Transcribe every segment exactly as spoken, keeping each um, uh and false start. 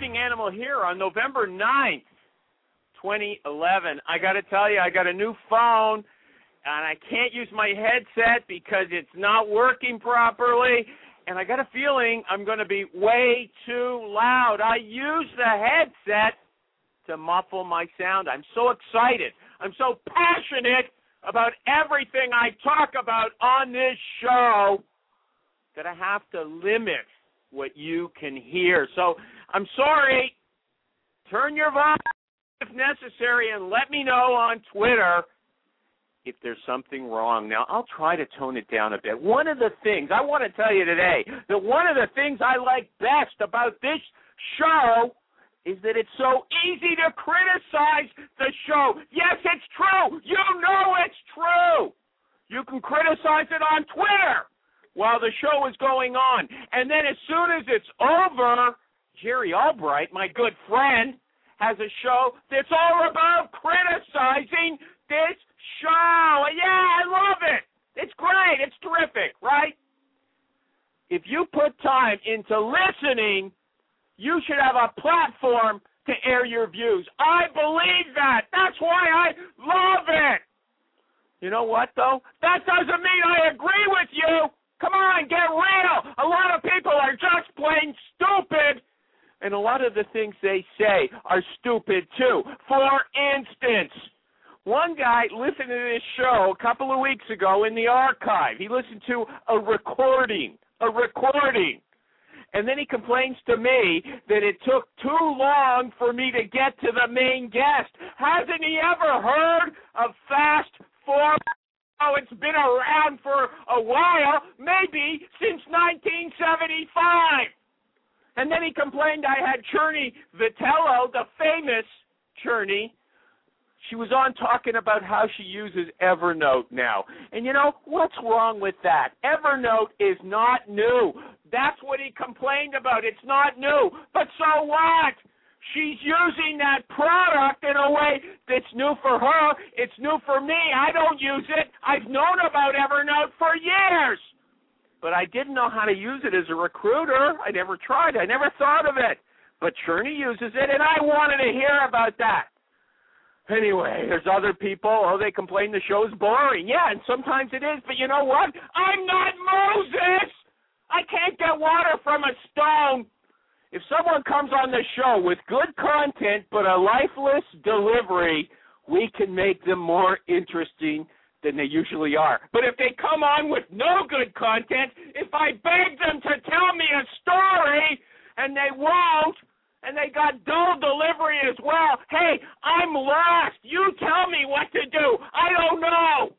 Recruiting Animal here on November ninth, twenty eleven. I got to tell you, I got a new phone, and I can't use my headset because it's not working properly, and I got a feeling I'm going to be way too loud. I use the headset to muffle my sound. I'm so excited. I'm so passionate about everything I talk about on this show that I have to limit what you can hear. So I'm sorry. Turn your volume if necessary and let me know on Twitter if there's something wrong. Now, I'll try to tone it down a bit. One of the things I want to tell you today, that one of the things I like best about this show is that it's so easy to criticize the show. Yes, it's true. You know it's true. You can criticize it on Twitter while the show is going on. And then as soon as it's over, Jerry Albright, my good friend, has a show that's all about criticizing this show. Yeah, I love it. It's great. It's terrific, right? If you put time into listening, you should have a platform to air your views. I believe that. That's why I love it. You know what, though? That doesn't mean I agree with you. Come on, get real. A lot of people are just plain stupid, and a lot of the things they say are stupid, too. For instance, one guy listened to this show a couple of weeks ago in the archive. He listened to a recording, a recording. And then he complains to me that it took too long for me to get to the main guest. Hasn't he ever heard of fast forward? Oh, it's been around for a while, maybe since nineteen seventy-five. And then he complained I had Cherney Vitello, the famous Cherney. She was on talking about how she uses Evernote now. And you know, what's wrong with that? Evernote is not new. That's what he complained about. It's not new. But so what? She's using that product in a way that's new for her. It's new for me. I don't use it. I've known about Evernote for years. But I didn't know how to use it as a recruiter. I never tried. I never thought of it. But Cherney uses it, and I wanted to hear about that. Anyway, there's other people, oh, they complain the show's boring. Yeah, and sometimes it is, but you know what? I'm not Moses! I can't get water from a stone. If someone comes on the show with good content but a lifeless delivery, we can make them more interesting than they usually are. But if they come on with no good content, if I beg them to tell me a story and they won't, and they got dull delivery as well. Hey, I'm lost. You tell me what to do. I don't know.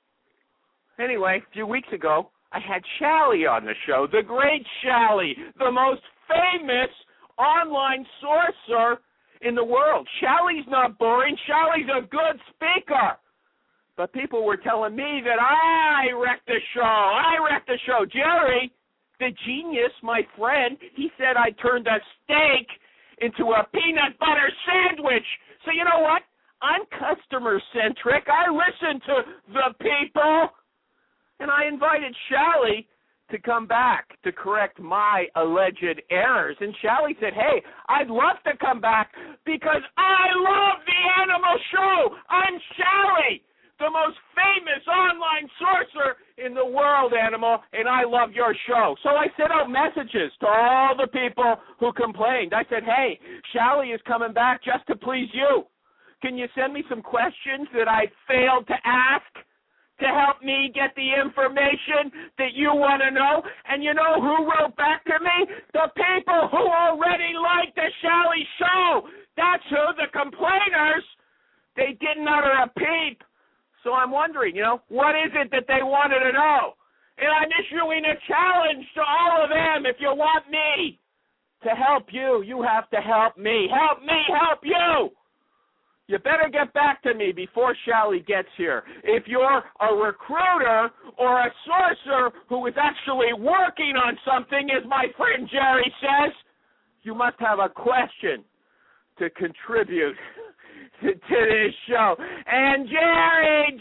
Anyway, a few weeks ago, I had Shally on the show, the great Shally, the most famous online sorcerer in the world. Shally's not boring. Shally's a good speaker. But people were telling me that I wrecked the show. I wrecked the show. Jerry, the genius, my friend, he said I turned a steak into a peanut butter sandwich. So you know what? I'm customer-centric. I listen to the people. And I invited Shally to come back to correct my alleged errors. And Shally said, hey, I'd love to come back because I love the animal show. I'm Shally, the most famous online sorcerer in the world, Animal, and I love your show. So I sent out messages to all the people who complained. I said, hey, Shally is coming back just to please you. Can you send me some questions that I failed to ask to help me get the information that you want to know? And you know who wrote back to me? The people who already like the Shally show. That's who, the complainers. They didn't utter a peep. So I'm wondering, you know, what is it that they wanted to know? And I'm issuing a challenge to all of them. If you want me to help you, you have to help me. Help me help you. You better get back to me before Shally gets here. If you're a recruiter or a sorcerer who is actually working on something, as my friend Jerry says, you must have a question to contribute to this show. And Jerry,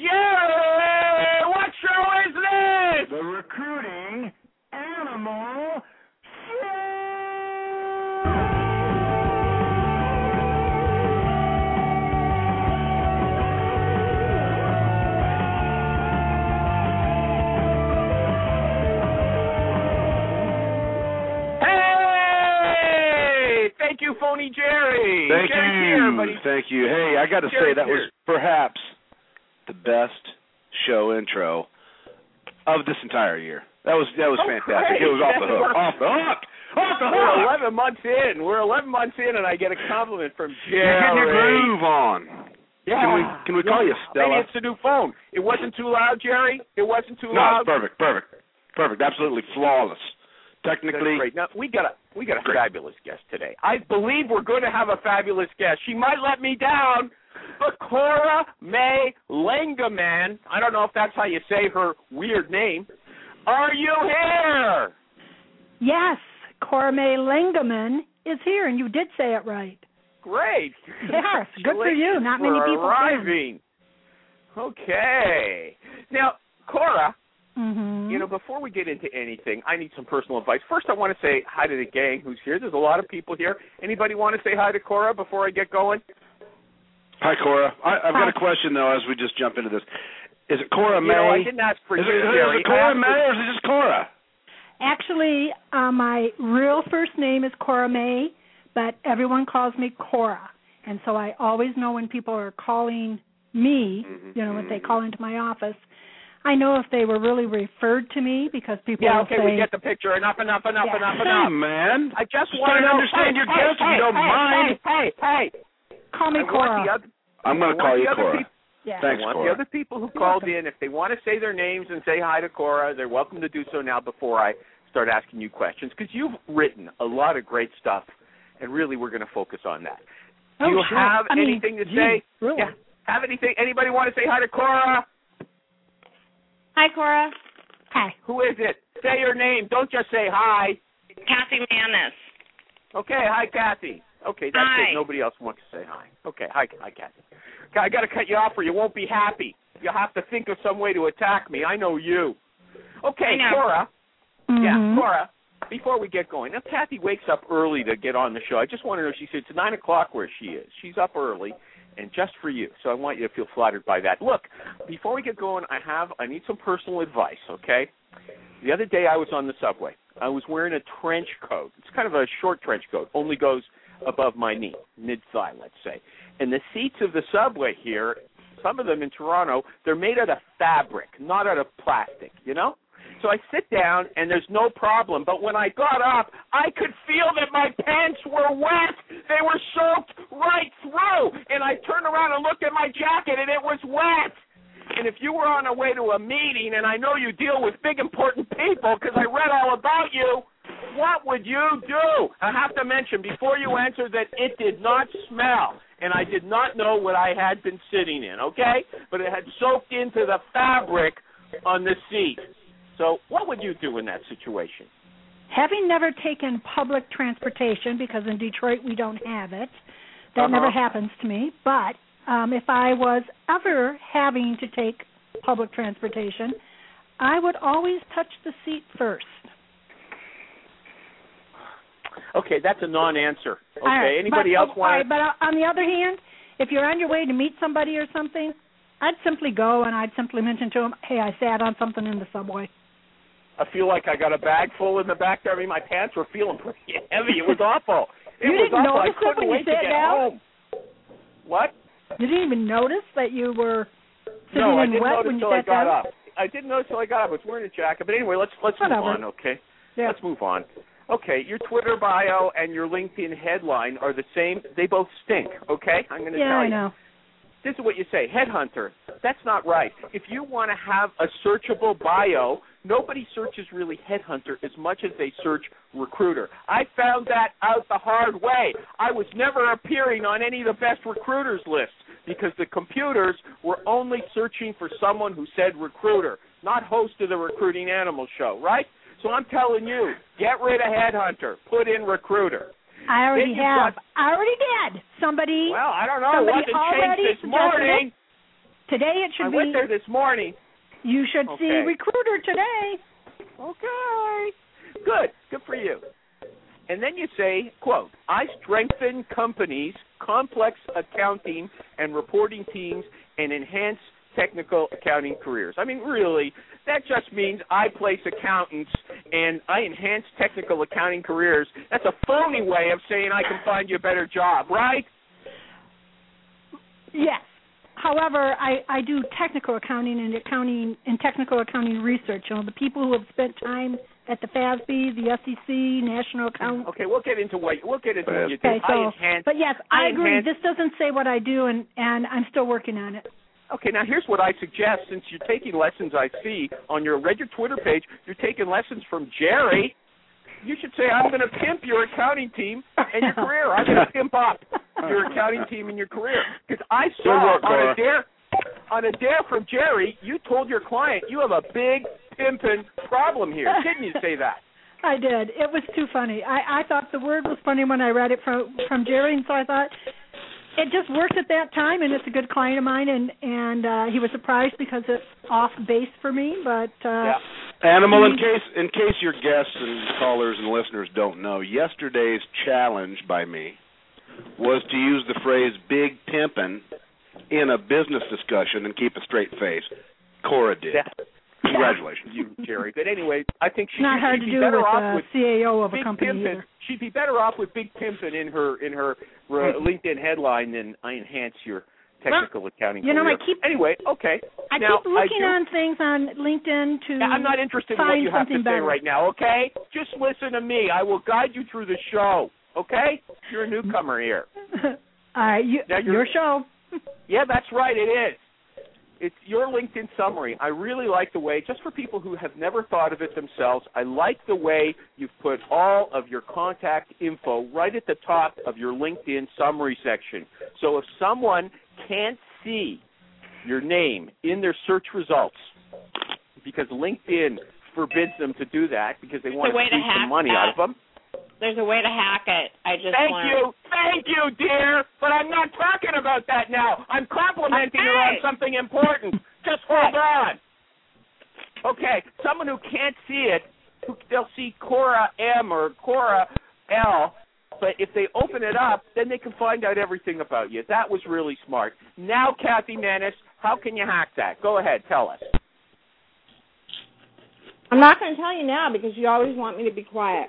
Jerry, what show is this? The Recruiting Animal Show. thank you, Phony Jerry. Thank Jerry's you. Here, buddy. Thank you. Hey, I got to say that was perhaps the best show intro of this entire year. That was that was oh, fantastic. Great. It was off the hook. Off the hook. Off the hook. We're eleven months in. We're eleven months in, and I get a compliment from Jerry. You're getting your groove on. Yeah. Can we can we call yeah. you Stella? Maybe it's the new phone. It wasn't too loud, Jerry. It wasn't too no, loud. No, perfect, perfect, perfect. Absolutely flawless. Technically, great. Now we got a we got a great. fabulous guest today. I believe we're going to have a fabulous guest. She might let me down, but Cora May Lengaman. I don't know if that's how you say her weird name. Are you here? Yes, Cora May Lengaman is here, and you did say it right. Great. Yes, good for you. Not many people arriving. Can. Okay. Now, Cora. Mm-hmm. You know, before we get into anything, I need some personal advice. First, I want to say hi to the gang who's here. There's a lot of people here. Anybody want to say hi to Cora before I get going? Hi, Cora. I, I've hi. got a question, though, as we just jump into this. Is it Cora May? You know, I didn't ask for is you, it, Jerry. Is it Cora May or is it just Cora? Actually, uh, my real first name is Cora May, but everyone calls me Cora. And so I always know when people are calling me, mm-hmm. you know, when they call into my office, I know if they were really referred to me because people yeah, will okay, say, we get the picture. Enough, enough, enough, yeah. enough, hey, enough. man. I just, just want to understand hey, your hey, guest hey, if you don't hey, mind. Hey, hey, hey. Call me I Cora. Other, I'm going to call you Cora. People, yeah. Thanks, I want Cora. the other people who called in, if they want to say their names and say hi to Cora, they're welcome to do so now before I start asking you questions, because you've written a lot of great stuff, and really we're going to focus on that. Do oh, you sure. have I anything mean, to say? Geez, really? Yeah. Have anything? Anybody want to say hi to Cora? Hi, Cora. Hi. Who is it? Say your name. Don't just say hi. Kathy Manis. Okay, hi, Kathy. Okay, that's hi. it. Nobody else wants to say hi. Okay, hi, hi, Kathy. Okay, I got to cut you off or you won't be happy. You'll have to think of some way to attack me. I know you. Okay, I know. Cora. Mm-hmm. Yeah, Cora, before we get going, now Kathy wakes up early to get on the show. I just want to know, she said it's nine o'clock where she is. She's up early, and just for you. So I want you to feel flattered by that. Look, before we get going, I have, I need some personal advice, okay? The other day I was on the subway. I was wearing a trench coat. It's kind of a short trench coat, only goes above my knee, mid-thigh, let's say. And the seats of the subway here, some of them in Toronto, they're made out of fabric, not out of plastic, you know? So I sit down, and there's no problem. But when I got up, I could feel that my pants were wet. They were soaked right through. And I turned around and looked at my jacket, and it was wet. And if you were on the way to a meeting, and I know you deal with big, important people because I read all about you, what would you do? I have to mention before you answer that it did not smell, and I did not know what I had been sitting in, okay? But it had soaked into the fabric on the seat. So what would you do in that situation? Having never taken public transportation, because in Detroit we don't have it, that uh-huh. never happens to me, but um, if I was ever having to take public transportation, I would always touch the seat first. Okay, that's a non-answer. Okay, right, anybody but, else oh, want right, But on the other hand, if you're on your way to meet somebody or something, I'd simply go and I'd simply mention to them, hey, I sat on something in the subway. I feel like I got a bag full in the back there. I mean, my pants were feeling pretty heavy. It was awful. It you was didn't awful. notice I couldn't it when wait you sat to get down? home. What? You didn't even notice that you were sitting no, I in didn't wet notice when you until I sat got down? up. I didn't notice until I got up. I was wearing a jacket. But anyway, let's let's move Whatever. on, okay? Yeah. Let's move on. Okay, your Twitter bio and your LinkedIn headline are the same. They both stink, okay? I'm going to yeah, tell I you. know. This is what you say, headhunter. That's not right. If you want to have a searchable bio, nobody searches really headhunter as much as they search recruiter. I found that out the hard way. I was never appearing on any of the best recruiters lists because the computers were only searching for someone who said recruiter, not host of the Recruiting Animal Show, right? So I'm telling you, get rid of headhunter, put in recruiter. I already have. Got, I already did. Somebody. Well, I don't know. It wasn't changed this morning. It. Today it should I be. I went there this morning. You should okay. see recruiter today. Okay. Good. Good for you. And then you say, quote, I strengthen companies' complex accounting and reporting teams and enhance technical accounting careers. I mean, really, that just means I place accountants and I enhance technical accounting careers. That's a phony way of saying I can find you a better job, right? Yes. However, I, I do technical accounting and accounting and technical accounting research. You know, the people who have spent time at the F A S B, the S E C, National Account. Okay, we'll get into what we'll get into what you do. Okay, so, I enhance, but yes, I, I agree. enhance, this doesn't say what I do, and, and I'm still working on it. Okay, now here's what I suggest. Since you're taking lessons, I see on your read your Twitter page, you're taking lessons from Jerry. You should say, I'm going to pimp your accounting team and your career. I'm going to pimp up your accounting team and your career. Because I saw work, on a dare on a dare from Jerry, you told your client you have a big pimping problem here. Didn't you say that? I did. It was too funny. I, I thought the word was funny when I read it from from Jerry, and so I thought it just worked at that time, and it's a good client of mine, and and uh, he was surprised because it's off base for me, but. Uh, yeah. Animal, in case in case your guests and callers and listeners don't know, yesterday's challenge by me was to use the phrase "big pimpin'" in a business discussion and keep a straight face. Cora did. Yeah. Congratulations, you, Jerry. But anyway, I think she, not hard she'd to be do better with off a with C A O of a big company. pimpin'. She'd be better off with big pimpin' in her in her uh, LinkedIn headline than I enhance your technical well, accounting you know, career. I keep anyway, okay. I now, keep looking I on things on LinkedIn to yeah, I'm not interested in find what you have to something say better. right now, okay? Just listen to me. I will guide you through the show, okay? You're a newcomer here. All right, you, Now you're- your show. Yeah, that's right, it is. It's your LinkedIn summary. I really like the way, just for people who have never thought of it themselves, I like the way you've put all of your contact info right at the top of your LinkedIn summary section. So if someone can't see your name in their search results, because LinkedIn forbids them to do that because they want to way to squeeze some hack money that. out of them. There's a way to hack it. I just Thank learned. you. Thank you, dear. But I'm not talking about that now. I'm complimenting her on Okay. something important. Just hold on. Okay, someone who can't see it, who they'll see Cora M or Cora L, but if they open it up, then they can find out everything about you. That was really smart. Now, Kathy Manis, how can you hack that? Go ahead, tell us. I'm not going to tell you now because you always want me to be quiet.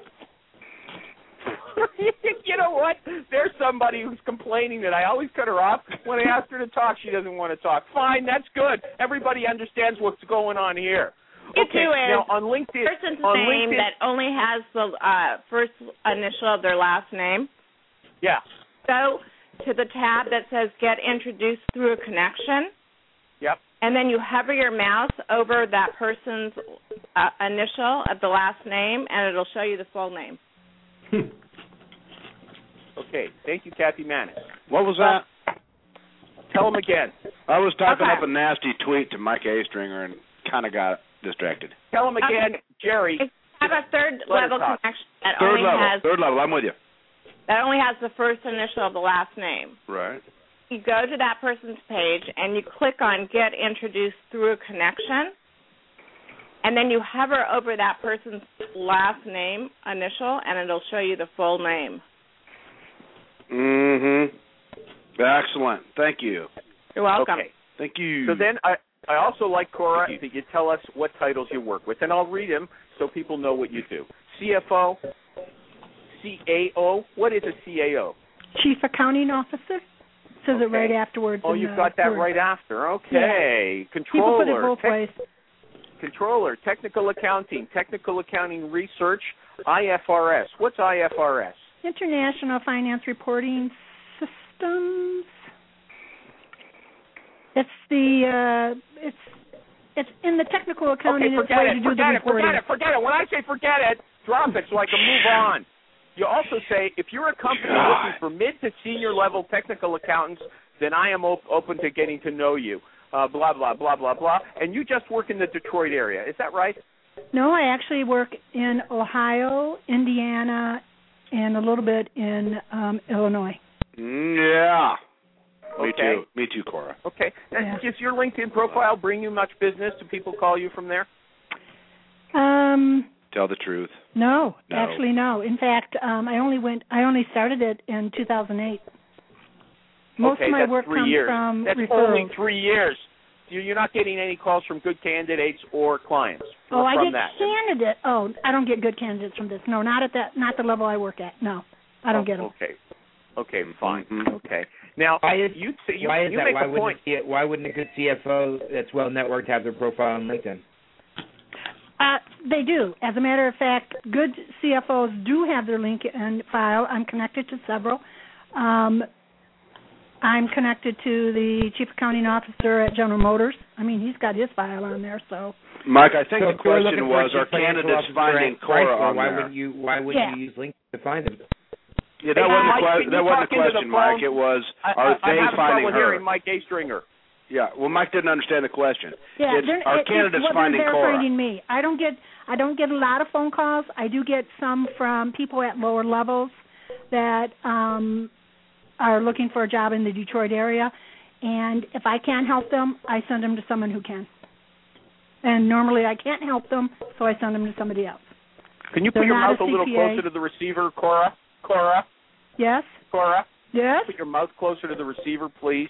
You know what? There's somebody who's complaining that I always cut her off. When I ask her to talk, she doesn't want to talk. Fine, that's good. Everybody understands what's going on here. It Okay, too is now on LinkedIn, person's on name LinkedIn, that only has the uh, first initial of their last name. yeah, Go to the tab that says Get Introduced Through a Connection. yep. And then you hover your mouse over that person's uh, initial of the last name, and it'll show you the full name. Okay, thank you, Kathy Manis. What was that? Tell them again. I was typing Okay. up a nasty tweet to Mike A. Stringer and kind of got distracted. Tell them again, Jerry. If you have a third Let her level talk. connection that Third only level. has Third level. I'm with you. that only has the first initial of the last name. Right. You go to that person's page and you click on Get Introduced Through a Connection, and then you hover over that person's last name initial, and it'll show you the full name. Mm-hmm. Excellent. Thank you. You're welcome. Okay. Thank you. So then I, I also like, Cora, that you tell us what titles you work with, and I'll read them so people know what you do. C F O, C A O. What is a C A O? Chief Accounting Officer. Says it Okay. right afterwards. Oh, in you've the got that word. right after. Okay. People Controller. put it both tech- ways. Controller, technical accounting, technical accounting research, I F R S. What's I F R S? International Finance Reporting Systems. It's the uh, it's it's in the technical accounting. Okay, it's forget way it, to do forget the it, reporting. forget it, forget it. When I say forget it, drop it so I can move on. You also say, if you're a company looking for mid to senior level technical accountants, then I am op- open to getting to know you. Uh, blah, blah, blah, blah, blah. And you just work in the Detroit area. Is that right? No, I actually work in Ohio, Indiana, and a little bit in um, Illinois. Mm, yeah. Me Okay. too. Me too, Cora. Okay. And Yeah. does your LinkedIn profile bring you much business? Do people call you from there? Um, Tell the truth. no, No. actually no. In fact, um, I only went. I only started it in two thousand eight. Most okay, of my that's work three comes years. from That's referrals. only three years. you're not getting any calls from good candidates or clients. Oh, I from get that. candidate. Oh, I don't get good candidates from this. No, not at that. Not the level I work at. No, I don't oh, get them. Okay. Okay, fine. Mm-hmm. Okay. Now, why is, you, you, why is you that? make Why a wouldn't, point. a, why wouldn't a good C F O that's well networked have their profile on LinkedIn? Uh, they do. As a matter of fact, good C F Os do have their LinkedIn file. I'm connected to several. Um, I'm connected to the Chief Accounting Officer at General Motors. I mean, he's got his file on there, so. Mike, I think so the question was, are financial candidates finding officer Cora Chrysler, on why there? Wouldn't you, why wouldn't Yeah. you use LinkedIn to find them? Yeah, that Hey, wasn't Mike, the, que- can that you wasn't talk the into question, the phone? Mike. It was, I, are I, they I'm having finding trouble her? hearing Mike A. Stringer. Yeah, well, Mike didn't understand the question. Yeah, it's, they're, are it, candidates it's finding they're Cora? finding me. I don't get I don't get a lot of phone calls. I do get some from people at lower levels that um, are looking for a job in the Detroit area, and if I can't help them, I send them to someone who can. And normally I can't help them, so I send them to somebody else. Can you They're put your not mouth a a little C P A. closer to the receiver, Cora? Cora? Yes? Cora? Yes? Put your mouth closer to the receiver, please.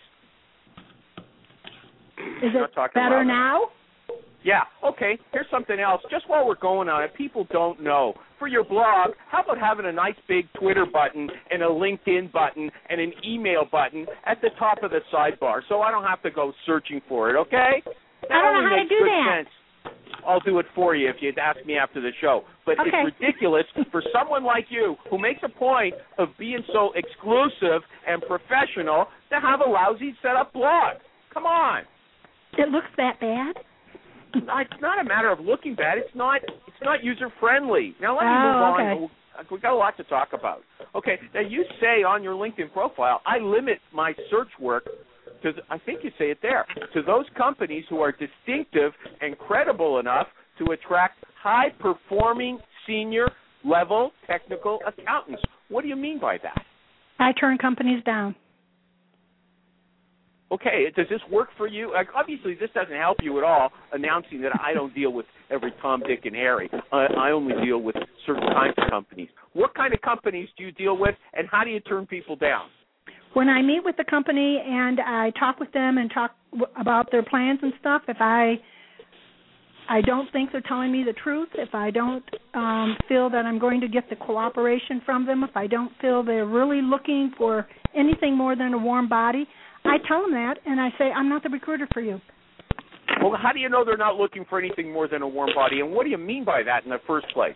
Is You're it not talking better loud now? Yeah, okay. Here's something else. Just while we're going on it, people don't know. For your blog, how about having a nice big Twitter button and a LinkedIn button and an email button at the top of the sidebar so I don't have to go searching for it, okay? That I don't know only how to makes do good that. sense. I'll do it for you if you'd ask me after the show. But Okay. it's ridiculous for someone like you who makes a point of being so exclusive and professional to have a lousy set-up blog. Come on. It looks that bad? It's not a matter of looking bad. It's not. It's not user friendly. Now let me Oh, move on. okay. We've got a lot to talk about. Okay. Now you say on your LinkedIn profile, I limit my search work to. I think you say it there to those companies who are distinctive and credible enough to attract high performing senior level technical accountants. What do you mean by that? I turn companies down. Okay, does this work for you? Like, obviously, this doesn't help you at all, announcing that I don't deal with every Tom, Dick, and Harry. I, I only deal with certain kinds of companies. What kind of companies do you deal with, and how do you turn people down? When I meet with the company and I talk with them and talk w- about their plans and stuff, if I I don't think they're telling me the truth, if I don't um, feel that I'm going to get the cooperation from them, if I don't feel they're really looking for anything more than a warm body, I tell them that, and I say, I'm not the recruiter for you. Well, how do you know they're not looking for anything more than a warm body, and what do you mean by that in the first place?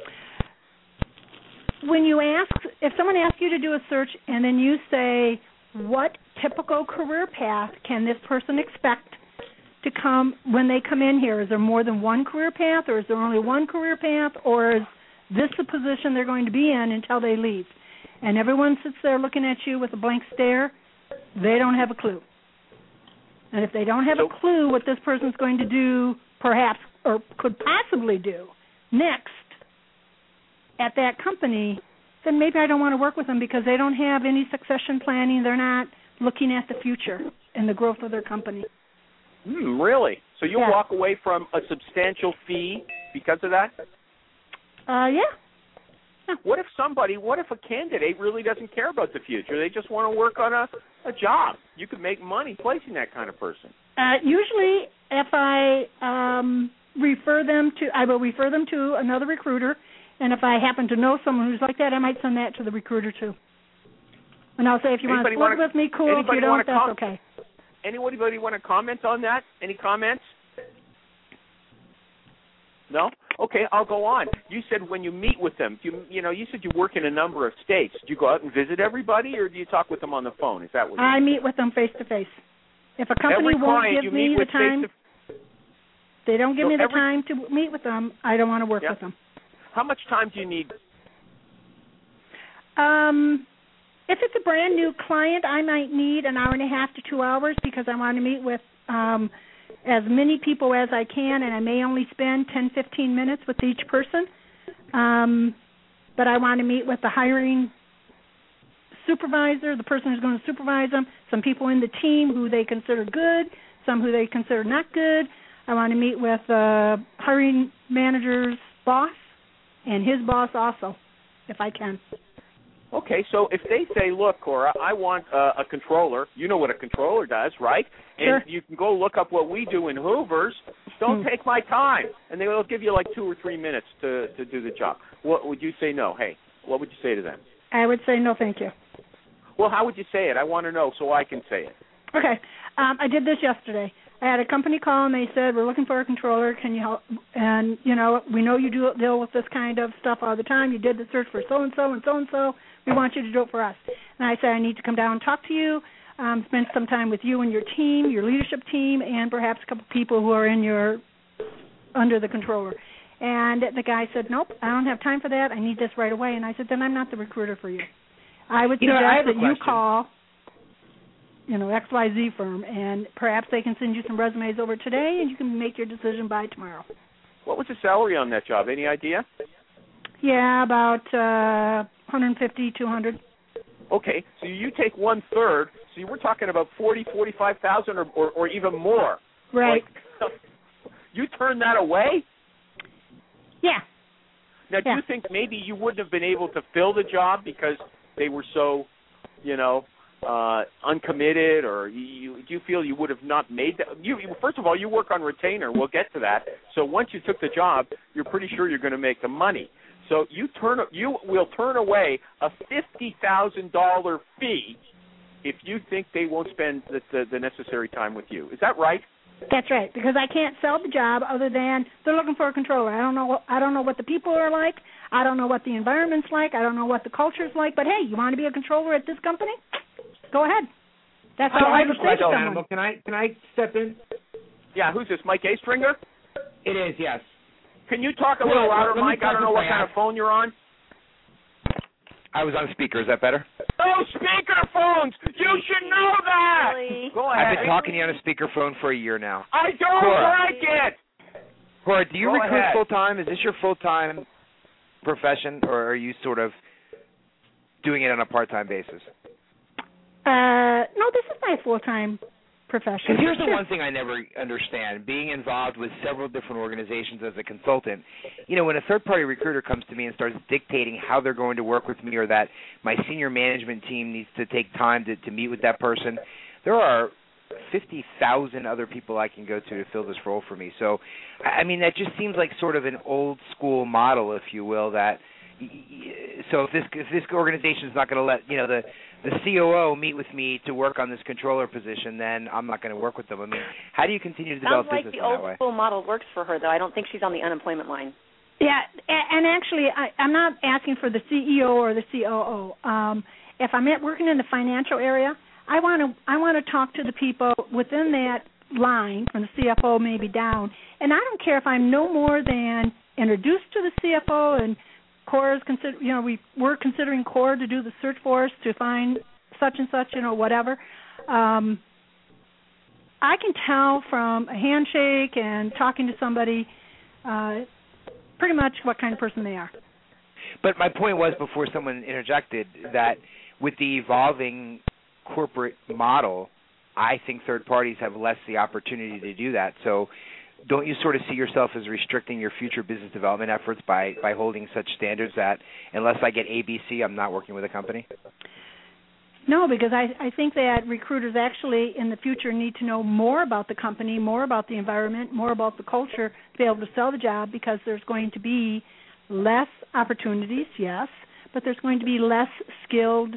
When you ask, if someone asks you to do a search and then you say, what typical career path can this person expect to come when they come in here? Is there more than one career path, or is there only one career path, or is this the position they're going to be in until they leave? And everyone sits there looking at you with a blank stare. They don't have a clue. And if they don't have so, a clue what this person's going to do, perhaps, or could possibly do next at that company, then maybe I don't want to work with them because they don't have any succession planning. They're not looking at the future and the growth of their company. Hmm, really? So you'll Yeah. walk away from a substantial fee because of that? Uh, yeah. What if somebody, what if a candidate really doesn't care about the future? They just want to work on a, a job. You could make money placing that kind of person. Uh, usually, if I um, refer them to, I will refer them to another recruiter, and if I happen to know someone who's like that, I might send that to the recruiter too. And I'll say, if you Anybody want to split wanna, with me, cool. If you don't, that's com- okay. Anybody want to comment on that? Any comments? No? Okay, I'll go on. You said when you meet with them, you you know, you said you work in a number of states. Do you go out and visit everybody, or do you talk with them on the phone? Is that what you I mean? meet with them face to face. If a company Every won't client give you me meet the with time, face to, they don't give So me the every- time to meet with them, I don't want to work Yeah. with them. how much time do you need? Um, if it's a brand new client, I might need an hour and a half to two hours because I want to meet with um, as many people as I can, and I may only spend ten, fifteen minutes with each person. Um, but I want to meet with the hiring supervisor, the person who's going to supervise them, some people in the team who they consider good, some who they consider not good. I want to meet with the uh, hiring manager's boss and his boss also, if I can. Okay, so if they say, look, Cora, I want uh, a controller, you know what a controller does, right? Sure. And you can go look up what we do in Hoover's. Don't Hmm. take my time. And they will give you like two or three minutes to, to do the job. What would you say no? Hey, what would you say to them? I would say no, thank you. Well, how would you say it? I want to know so I can say it. Okay. Um, I did this yesterday. I had a company call, and they said, we're looking for a controller. Can you help? And, you know, we know you do deal with this kind of stuff all the time. You did the search for so-and-so and so-and-so. We want you to do it for us. And I said, I need to come down and talk to you, um, spend some time with you and your team, your leadership team, and perhaps a couple people who are in your, under the controller. And the guy said, nope, I don't have time for that. I need this right away. And I said, then I'm not the recruiter for you. I would You know, suggest I have a that you question. call, you know, X Y Z firm, and perhaps they can send you some resumes over today, and you can make your decision by tomorrow. What was the salary on that job? Any idea? Yeah, about uh, one fifty, two hundred. Okay, so you take one-third, so you were talking about forty, forty-five thousand, or, or, or even more. Right. Like, you turn that away? Yeah. Now, do Yeah. you think maybe you wouldn't have been able to fill the job because they were so, you know, uh, uncommitted, or you, do you feel you would have not made that? You, you, first of all, you work on retainer. We'll get to that. So once you took the job, you're pretty sure you're going to make the money. So you turn, you will turn away a fifty thousand dollar fee if you think they won't spend the, the, the necessary time with you. Is that right? That's right, because I can't sell the job other than they're looking for a controller. I don't know. What, I don't know what the people are like. I don't know what the environment's like. I don't know what the culture's like. But hey, you want to be a controller at this company? Go ahead. That's So all I I have would a say to question, someone. Animal. Can I can I step in? Yeah. Who's this? Mike A. Stringer? It is, yes. Can you talk a Well, little louder, let me Mike? I don't know talk what if I kind ask. of phone you're on. I was on speaker. Is that better? No speaker phones. You should know that. Really? Go ahead. I've been talking to you on a speakerphone for a year now. I don't Cora. like it. Cora, do you Go recruit ahead. full time? Is this your full time profession, or are you sort of doing it on a part time basis? Uh, no, this is my full-time profession. Because here's the Sure. one thing I never understand: being involved with several different organizations as a consultant. You know, when a third-party recruiter comes to me and starts dictating how they're going to work with me, or that my senior management team needs to take time to, to meet with that person, there are fifty thousand other people I can go to to fill this role for me. So, I mean, that just seems like sort of an old-school model, if you will, that so if this if this organization is not going to let, you know, the the C O O meet with me to work on this controller position, then I'm not going to work with them. I mean, how do you continue to develop Sounds like business the in old that way? school model works for her, though. I don't think she's on the unemployment line. Yeah, a- and actually, I, I'm not asking for the C E O or the C O O. Um, if I'm at working in the financial area, I want to I want to talk to the people within that line, from the C F O maybe down, and I don't care if I'm no more than introduced to the C F O and Cora's consider, you know, we we're considering Cora to do the search for us to find such and such, you know, whatever. Um, I can tell from a handshake and talking to somebody uh, pretty much what kind of person they are. But my point was, before someone interjected, that with the evolving corporate model, I think third parties have less the opportunity to do that. So don't you sort of see yourself as restricting your future business development efforts by, by holding such standards that unless I get A B C, I'm not working with a company? No, because I, I think that recruiters actually in the future need to know more about the company, more about the environment, more about the culture to be able to sell the job, because there's going to be less opportunities, yes, but there's going to be less skilled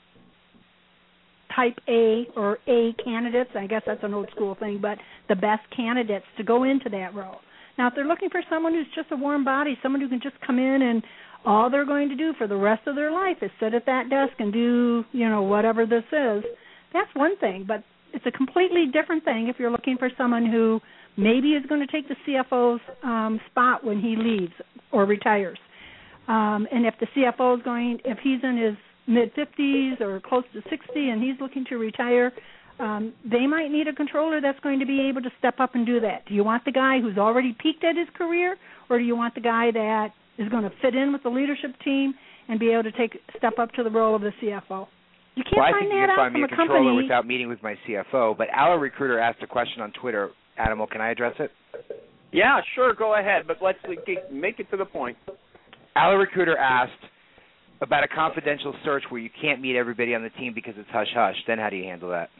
type A or A candidates. I guess that's an old school thing, but the best candidates to go into that role. Now, if they're looking for someone who's just a warm body, someone who can just come in and all they're going to do for the rest of their life is sit at that desk and do, you know, whatever this is, that's one thing. But it's a completely different thing if you're looking for someone who maybe is going to take the C F O's um, spot when he leaves or retires. Um, and if the C F O is going, if he's in his mid-fifties or close to sixty and he's looking to retire, um, they might need a controller that's going to be able to step up and do that. Do you want the guy who's already peaked at his career, or do you want the guy that is going to fit in with the leadership team and be able to take step up to the role of the C F O? You can't well, I find think you that can out find from me a a controller company. without meeting with my C F O. But our recruiter asked a question on Twitter. Animal, can I address it? Yeah, sure, go ahead, but let's make it to the point. Our recruiter asked, about a confidential search where you can't meet everybody on the team because it's hush-hush, then how do you handle that?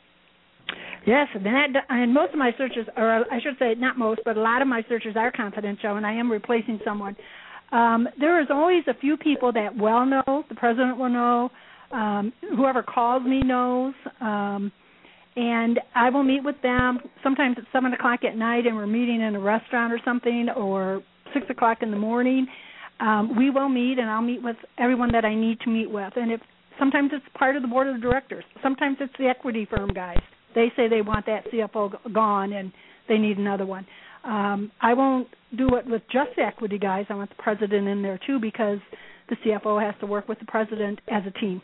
Yes, and, that, and most of my searches, or I should say not most, but a lot of my searches are confidential, and I am replacing someone. Um, there is always a few people that well know, the president will know, um, whoever calls me knows, um, and I will meet with them. Sometimes it's seven o'clock at night and we're meeting in a restaurant or something, or six o'clock in the morning. Um, we will meet, and I'll meet with everyone that I need to meet with. And if sometimes it's part of the board of directors. Sometimes it's the equity firm guys. They say they want that C F O gone and they need another one. Um, I won't do it with just the equity guys. I want the president in there too, because the C F O has to work with the president as a team.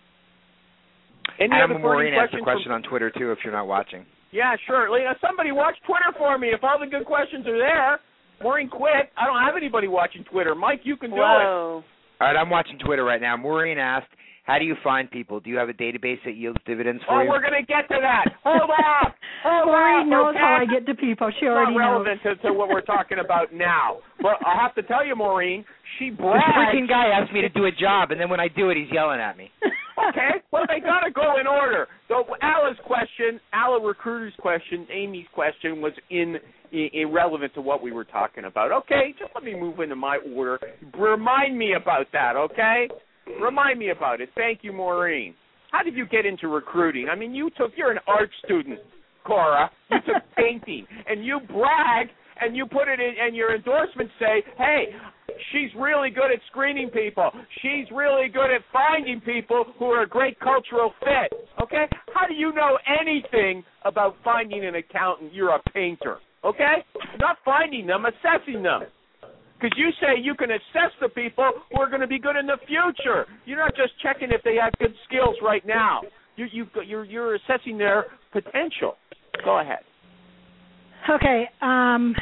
Any Adam other Maureen asked a from- question on Twitter too, if you're not watching. Yeah, sure. Lena, somebody watch Twitter for me. If all the good questions are there, Maureen quit. I don't have anybody watching Twitter. Mike, you can do Whoa. it. All right, I'm watching Twitter right now. Maureen asked, how do you find people? Do you have a database that yields dividends for Oh, you? we're going to get to that. Hold on. Hold Maureen on. knows okay? how I get to people. She It's already not knows. relevant to, to what we're talking about now. But I have to tell you, Maureen, she This brags. freaking guy asked me to do a job, and then when I do it, he's yelling at me. Okay, well, they got to go in order. So Ala's question, Ala Recruiter's question, Amy's question was in, in irrelevant to what we were talking about. Okay, just let me move into my order. Remind me about that, okay? Remind me about it. Thank you, Maureen. How did you get into recruiting? I mean, you took, you're an art student, Cora. You took painting, and you brag, and you put it in, and your endorsements say, hey, she's really good at screening people. She's really good at finding people who are a great cultural fit, okay? How do you know anything about finding an accountant? You're a painter, okay? Not finding them, assessing them. Because you say you can assess the people who are going to be good in the future. You're not just checking if they have good skills right now. You, you, you're, you're assessing their potential. Go ahead. Okay. Um,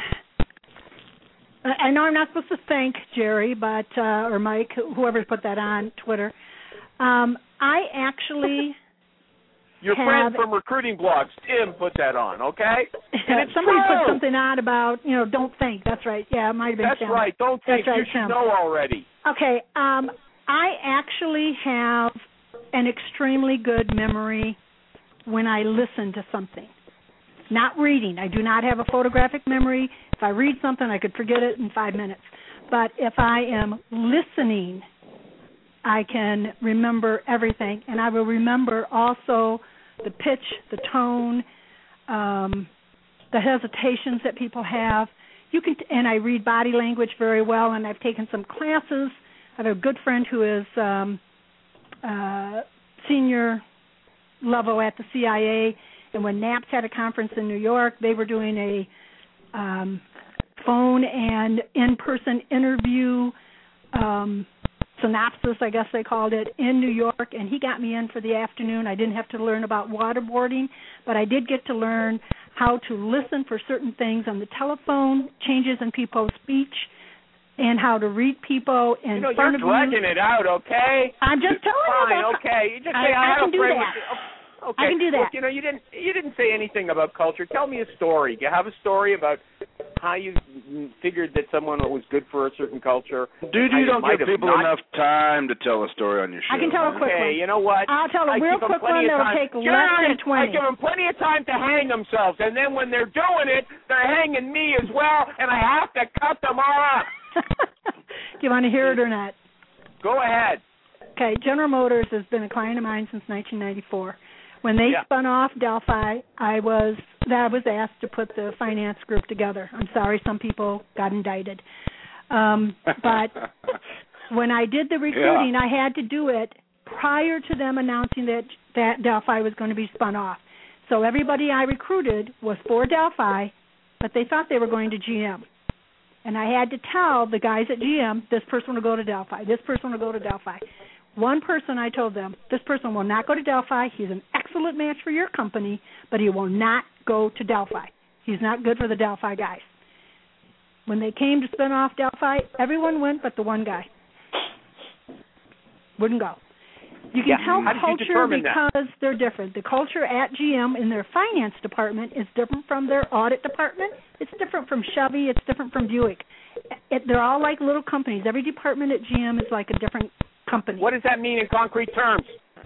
I know I'm not supposed to thank Jerry, but uh, or Mike, whoever put that on Twitter. Um, I actually Your have, friend from Recruiting Blogs, Tim, put that on, okay? And it's somebody true. put something on about, you know, don't think. That's right. Yeah, it might have been That's Tim. right. Don't think. That's right, You should Tim. know already. Okay. Um, I actually have an extremely good memory when I listen to something. Not reading. I do not have a photographic memory. If I read something, I could forget it in five minutes. But if I am listening, I can remember everything. And I will remember also the pitch, the tone, um, the hesitations that people have. You can, and I read body language very well, and I've taken some classes. I have a good friend who is um, uh, senior level at the C I A, and when NAPS had a conference in New York, they were doing a um, phone and in-person interview um, synopsis, I guess they called it, in New York, and he got me in for the afternoon. I didn't have to learn about waterboarding, but I did get to learn how to listen for certain things on the telephone, changes in people's speech, and how to read people in You know, front you're of you. dragging it out, okay? I'm just telling Fine, you. About, okay. You just I, say, I, I had can a do friend that. with- Okay. I can do that. Look, you know, you didn't you didn't say anything about culture. Tell me a story. Do you have a story about how you figured that someone was good for a certain culture? Dude, How you don't might give have people not- enough time to tell a story on your show. I can tell a man. quick Okay, one. you know what? I'll tell a I real give them quick plenty one of that'll time. take Jerry, less than I twenty. give them plenty of time to hang themselves, and then when they're doing it, they're hanging me as well, and I have to cut them all up. Do you want to hear it or not? Go ahead. Okay, General Motors has been a client of mine since nineteen ninety-four. When they Yeah. spun off Delphi, I was I was asked to put the finance group together. I'm sorry, some people got indicted. Um, but when I did the recruiting, Yeah. I had to do it prior to them announcing that, that Delphi was going to be spun off. So everybody I recruited was for Delphi, but they thought they were going to G M. And I had to tell the guys at G M, this person will go to Delphi, this person will go to Delphi. One person, I told them, this person will not go to Delphi. He's an excellent match for your company, but he will not go to Delphi. He's not good for the Delphi guys. When they came to spin off Delphi, everyone went but the one guy. Wouldn't go. You can Yeah. tell How did you culture determine that? because they're different. The culture at G M in their finance department is different from their audit department. It's different from Chevy. It's different from Buick. It, they're all like little companies. Every department at G M is like a different company. What does that mean in concrete terms?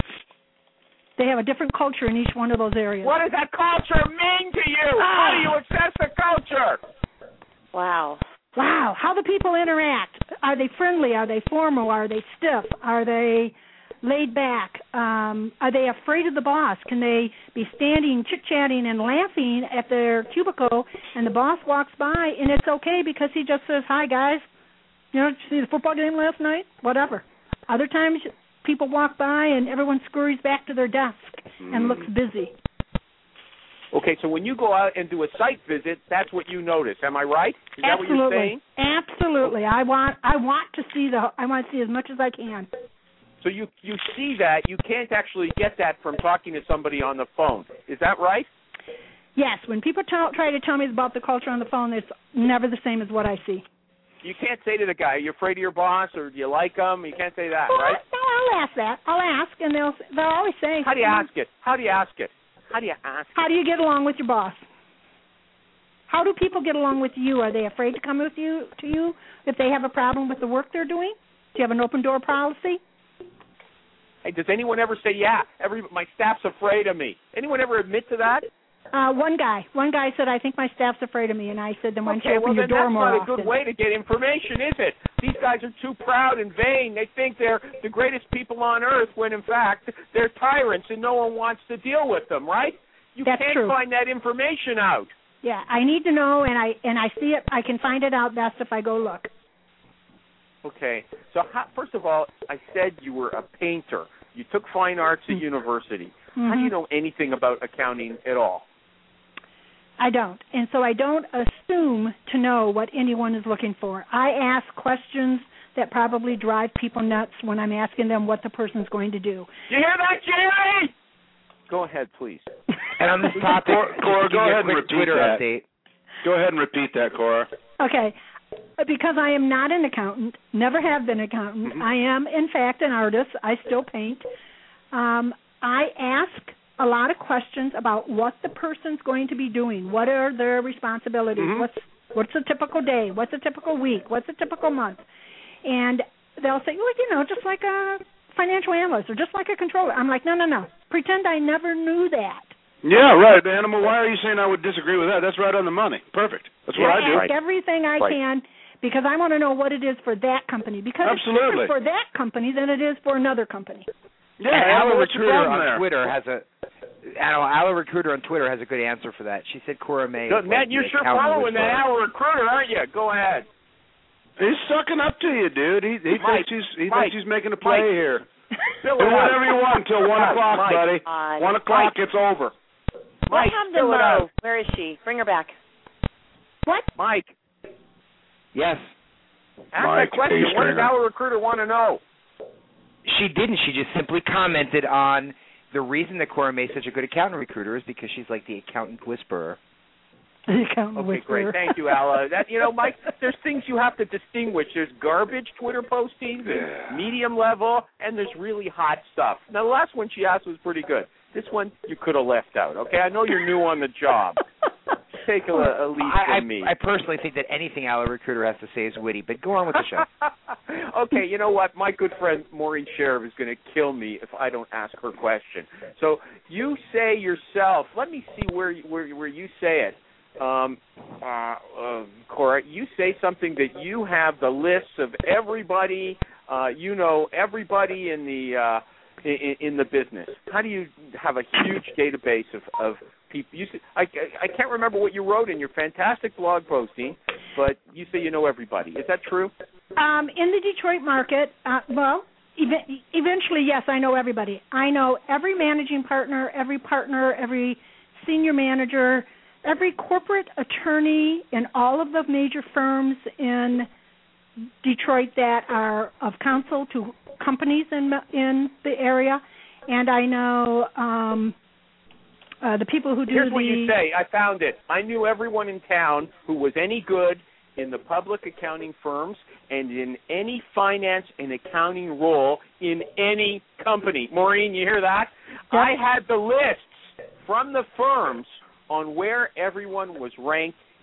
They have a different culture in each one of those areas. What does that culture mean to you? Ah. How do you assess the culture? Wow. Wow. How do people interact? Are they friendly? Are they formal? Are they stiff? Are they laid back? Um, are they afraid of the boss? Can they be standing, chit-chatting, and laughing at their cubicle, and the boss walks by, and it's okay because he just says, hi, guys. You know, did you see the football game last night? Whatever. Other times, people walk by, and everyone scurries back to their desk mm. and looks busy. Okay, so when you go out and do a site visit, that's what you notice. Am I right? Is Absolutely. that what you're saying? Absolutely. I want I want to see the I want to see as much as I can. So you you see that. You can't actually get that from talking to somebody on the phone. Is that right? Yes. When people tell, try to tell me about the culture on the phone, it's never the same as what I see. You can't say to the guy, are you afraid of your boss or do you like him? You can't say that, well, right? No, I'll ask that. I'll ask, and they'll they'll always say. How do you ask it? How do you ask it? How do you ask How it? do you get along with your boss? How do people get along with you? Are they afraid to come with you to you if they have a problem with the work they're doing? Do you have an open door policy? Hey, does anyone ever say, yeah, every my staff's afraid of me? Anyone ever admit to that? Uh, one guy. One guy said, I think my staff's afraid of me, and I said, then why don't okay, you open well, your door more often? that's not a good way to get information, is it? These guys are too proud and vain. They think they're the greatest people on earth when, in fact, they're tyrants and no one wants to deal with them, right? You that's can't true. find that information out. Yeah, I need to know, and I and I see it. I can find it out best if I go look. Okay. So how, first of all, I said you were a painter. You took fine arts at university. Mm-hmm. How do you know anything about accounting at all? I don't. And so I don't assume to know what anyone is looking for. I ask questions that probably drive people nuts when I'm asking them what the person's going to do. You hear that, Jerry? Go ahead, please. And on this topic, Cora, go ahead and repeat Twitter that. update. Go ahead and repeat that, Cora. Okay. Because I am not an accountant, never have been an accountant. Mm-hmm. I am, in fact, an artist. I still paint. Um, I ask a lot of questions about what the person's going to be doing. What are their responsibilities? Mm-hmm. What's what's a typical day? What's a typical week? What's a typical month? And they'll say, well, you know, just like a financial analyst or just like a controller. I'm like, no, no, no. Pretend I never knew that. Yeah, right. Animal, why are you saying I would disagree with that? That's right on the money. Perfect. That's what I I do. ask everything I right. can because I want to know what it is for that company. Because Absolutely. it's different for that company than it is for another company. Yeah, Allo what's the Recruiter problem on there? Twitter has a Allo Recruiter on Twitter has a good answer for that. She said Cora May. So, Matt, you're sure following that Allo Recruiter, aren't you? Go ahead. He's sucking up to you, dude. He, he Mike, thinks he's he Mike, thinks he's making a play Mike. here. Fill Do it out. whatever you want until one o'clock, Mike. buddy. Uh, One o'clock, Mike. it's over. What Mike, happened to fill it Mo? out. Where is she? Bring her back. What? Mike, Yes. ask Mike, that question. hey, What does Stringer. Allo Recruiter want to know? She didn't. She just simply commented on the reason that Cora May is such a good accountant recruiter is because she's like the accountant whisperer. The accountant Okay, whisperer. great. Thank you, Alla. That you know, Mike, there's things you have to distinguish. There's garbage Twitter postings, Yeah. medium level, and there's really hot stuff. Now, the last one she asked was pretty good. This one you could have left out. Okay, I know you're new on the job. Take a, a lead I, from me. I, I personally think that anything Allo Recruiter has to say is witty, but go on with the show. Okay, you know what? My good friend Maureen Sheriff is going to kill me if I don't ask her question. So you say yourself. Let me see where where where you say it. Um, uh, uh, Cora, you say something that you have the lists of everybody, uh, you know, everybody in the uh, in, in the business. How do you have a huge database of, of people? You say, I, I can't remember what you wrote in your fantastic blog posting, but you say you know everybody. Is that true? Um, in the Detroit market, uh, well, ev- eventually, yes, I know everybody. I know every managing partner, every partner, every senior manager, every corporate attorney in all of the major firms in Detroit that are of counsel to companies in in the area, and I know um, uh, the people who do Here's the... what you say. I found it. I knew everyone in town who was any good in the public accounting firms and in any finance and accounting role in any company. Maureen, you hear that? Yep. I had the lists from the firms on where everyone was ranked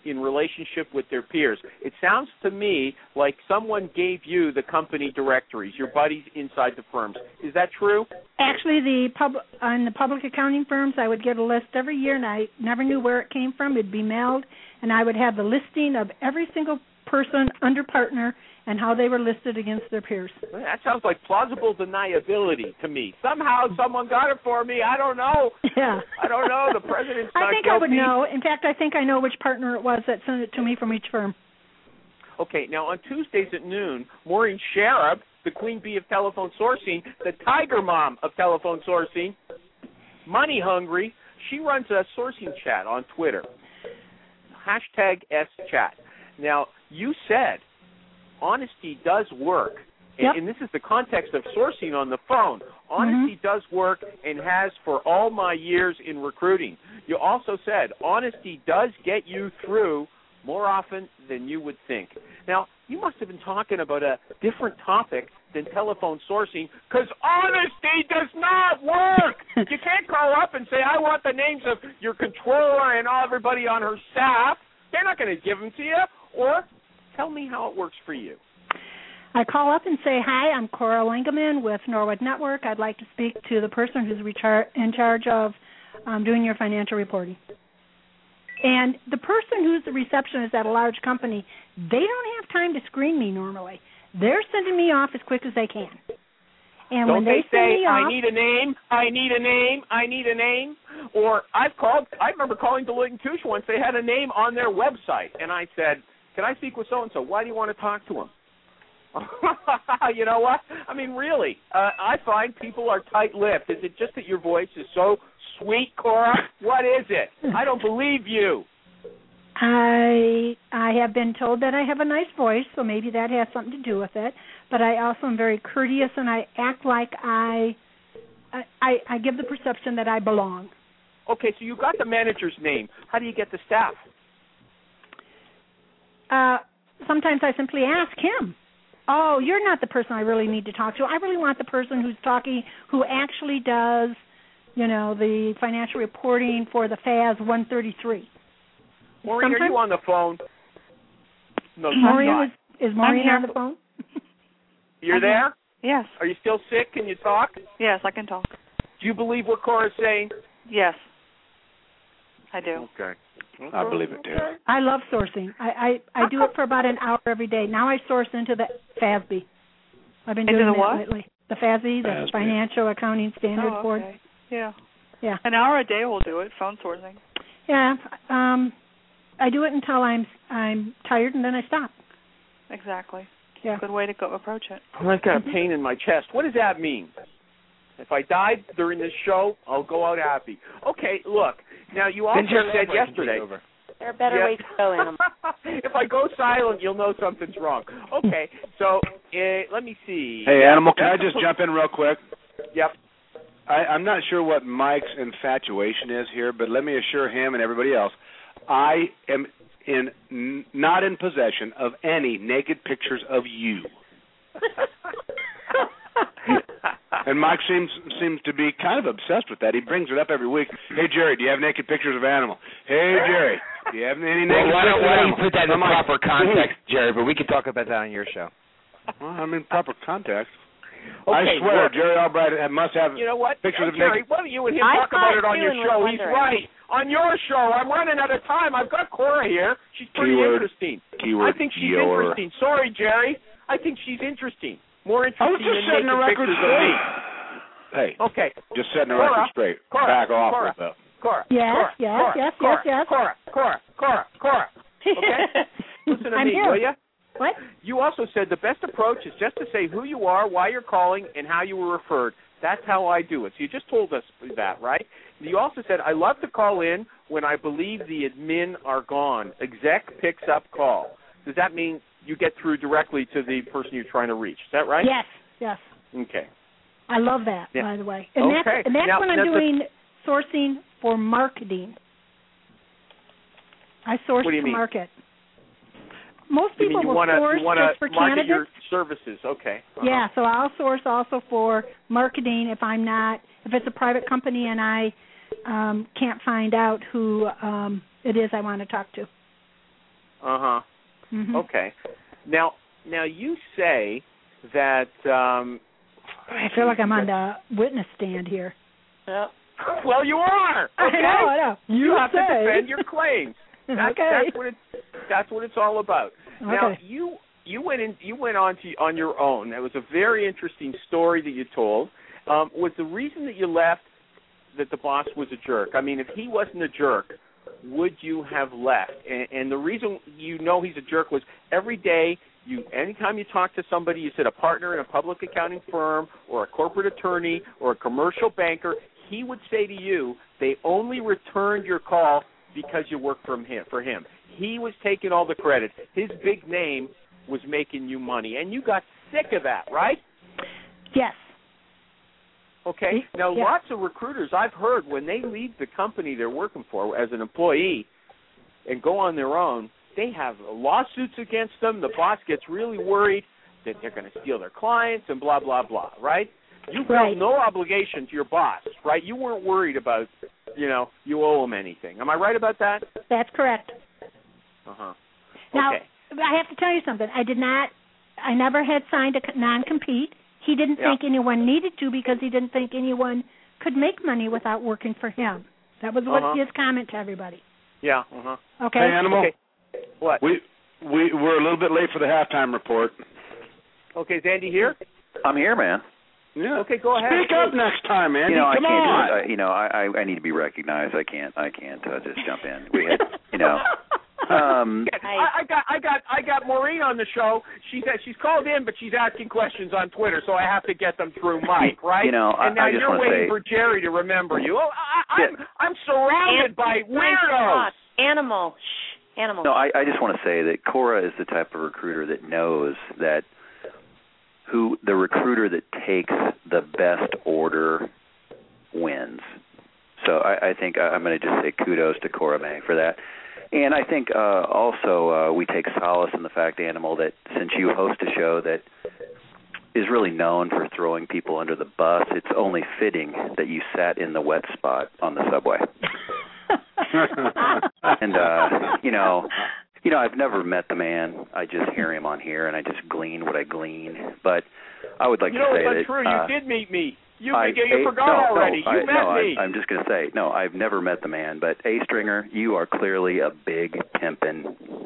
in relationship with their peers. It sounds to me like someone gave you the company directories, your buddies inside the firms. Is that true? Actually, the pub on the public accounting firms, I would get a list every year, and I never knew where it came from. It'd be mailed, and I would have the listing of every single person under partner and how they were listed against their peers. That sounds like plausible deniability to me. Somehow someone got it for me. I don't know. Yeah. I don't know. The president's not I think guilty. I would know. In fact, I think I know which partner it was that sent it to me from each firm. Okay, now on Tuesdays at noon, Maureen Sharab, the queen bee of telephone sourcing, the tiger mom of telephone sourcing, money hungry, she runs a sourcing chat on Twitter. Hashtag S chat. Now, you said honesty does work, and, yep. and this is the context of sourcing on the phone. Honesty mm-hmm. does work and has for all my years in recruiting. You also said honesty does get you through more often than you would think. Now, you must have been talking about a different topic than telephone sourcing, because honesty does not work. You can't call up and say, I want the names of your controller and all everybody on her staff. They're not going to give them to you. Or tell me how it works for you. I call up and say, hi, I'm Cora Langeman with Norwood Network. I'd like to speak to the person who's in charge of um, doing your financial reporting. And the person who's the receptionist at a large company, they don't have time to screen me normally. They're sending me off as quick as they can. And Don't when they, they send say, me off, I need a name, I need a name, I need a name? Or I've called, I remember calling Deloitte and Touche once. They had a name on their website, and I said, can I speak with so-and-so? Why do you want to talk to him? You know what? I mean, really, uh, I find people are tight-lipped. Is it just that your voice is so sweet, Cora? What is it? I don't believe you. I I have been told that I have a nice voice, so maybe that has something to do with it. But I also am very courteous, and I act like I I, I give the perception that I belong. Okay, so you got the manager's name. How do you get the staff? Uh, sometimes I simply ask him, oh, you're not the person I really need to talk to. I really want the person who's talking, who actually does, you know, the financial reporting for the F A S one thirty-three. Maureen, sometimes, are you on the phone? No, Maureen, is, is Maureen on the phone? You're I'm there? Here. Yes. Are you still sick? Can you talk? Yes, I can talk. Do you believe what Cora's saying? Yes, I do. Okay. okay. I believe it, too. I love sourcing. I, I, I do it for about an hour every day. Now I source into the F A S B. I've been into doing the that what? lately. The F A S B, the F A S B. Financial Accounting Standards oh, Board. okay. Yeah. Yeah. An hour a day will do it, phone sourcing. Yeah. Um, I do it until I'm I'm tired, and then I stop. Exactly. Yeah. Good way to go approach it. I've got a pain in my chest. What does that mean? If I died during this show, I'll go out happy. Okay, look. Now, you also said yesterday. There are better yeah. ways to go in them. If I go silent, you'll know something's wrong. Okay, so uh, let me see. Hey, yeah, Animal, can I just jump in real quick? Yep. I, I'm not sure what Mike's infatuation is here, but let me assure him and everybody else, I am in n- not in possession of any naked pictures of you. And Mike seems seems to be kind of obsessed with that. He brings it up every week. Hey, Jerry, do you have naked pictures of Animal? Hey, Jerry, do you have any naked Well, why don't, pictures why of don't you Animal? put that in I'm like, proper context, Jerry, but we can talk about that on your show. Well, I'm in proper context. Okay, I swear, look, Jerry Albright must have you know what? pictures Hey, of Jerry, naked... why don't you and him I talk about thought it on too your and show? was He's wondering. right. On your show, I'm running out of time. I've got Cora here. She's pretty Keyword, interesting. keyword, I think she's your. interesting. Sorry, Jerry. I think she's interesting. More I interesting was just than setting naked the record pictures of me. straight. Hey, Okay. just setting the Cora, record straight. Cora, Back off Cora, with that. Cora. Yes, Cora, yes, Cora, yes, Cora, yes, yes. Cora, Cora, Cora, Cora, Okay? Listen to I'm me, here. will you? What? You also said the best approach is just to say who you are, why you're calling, and how you were referred. That's how I do it. So you just told us that, right? You also said, I love to call in when I believe the admin are gone. Exec picks up call. Does that mean you get through directly to the person you're trying to reach? Is that right? Yes, yes. Okay. I love that, Yeah. by the way. And Okay. that's, and that's Now, when I'm now the- doing sourcing for marketing. I source What do you to mean? market. Most You people mean you will wanna, source you wanna just for market candidates. your services. Okay. Uh-huh. Yeah, so I'll source also for marketing if I'm not, if it's a private company and I um, can't find out who um, it is I want to talk to. Uh-huh. Mm-hmm. Okay. Now, now you say that um I feel like I'm on the witness stand here. Yeah. Well, you are. Okay? I know, I know. You, you have say. to defend your claims. That's, okay. that's what it's that's what it's all about. Okay. Now, you you went in you went on to on your own. That was a very interesting story that you told. Um, was the reason that you left that the boss was a jerk? I mean, if he wasn't a jerk, would you have left? And, and the reason you know he's a jerk was every day, you anytime you talk to somebody, you said a partner in a public accounting firm or a corporate attorney or a commercial banker, he would say to you, they only returned your call because you worked from him for him. He was taking all the credit. His big name was making you money, and you got sick of that, right? Yes. Okay. Now, yeah. lots of recruiters I've heard when they leave the company they're working for as an employee and go on their own, they have lawsuits against them. The boss gets really worried that they're going to steal their clients and blah, blah, blah, right? You felt right. no obligation to your boss, right? You weren't worried about, you know, you owe him anything. Am I right about that? That's correct. Uh-huh. Now, okay. I have to tell you something. I did not, I never had signed a non-compete. He didn't yeah. think anyone needed to because he didn't think anyone could make money without working for him. That was what uh-huh. his comment to everybody. Yeah. Uh-huh. Okay. Hey, Animal. Okay. What? We we we're a little bit late for the halftime report. Okay, is Andy here? I'm here, man. Yeah. Okay, go ahead. Speak up next time, Andy. You know, I Come can't on. just, I, you know, I, I I need to be recognized. I can't I can't uh, just jump in. We had, you know. Um, I, I got I got I got Maureen on the show. She's she's called in, but she's asking questions on Twitter, so I have to get them through Mike, right? You know, and now I, I just you're want to waiting say, for Jerry to remember you. Oh, I, I'm yeah. I'm surrounded An- by weirdos. Animal. Shh. Animal. no, I, I just want to say that Cora is the type of recruiter that knows that who the recruiter that takes the best order wins. So I, I think I'm going to just say kudos to Cora May for that. And I think uh, also uh, we take solace in the fact, Animal, that since you host a show that is really known for throwing people under the bus, it's only fitting that you sat in the wet spot on the subway. and, uh, you know, you know, I've never met the man. I just hear him on here, and I just glean what I glean. But I would like you to know, say it's that... untrue. Uh, you did meet me. You, I, you a, forgot no, already. No, you I, met no, me. I, I'm just going to say, no, I've never met the man, but A. Stringer, you are clearly a big pimpin'.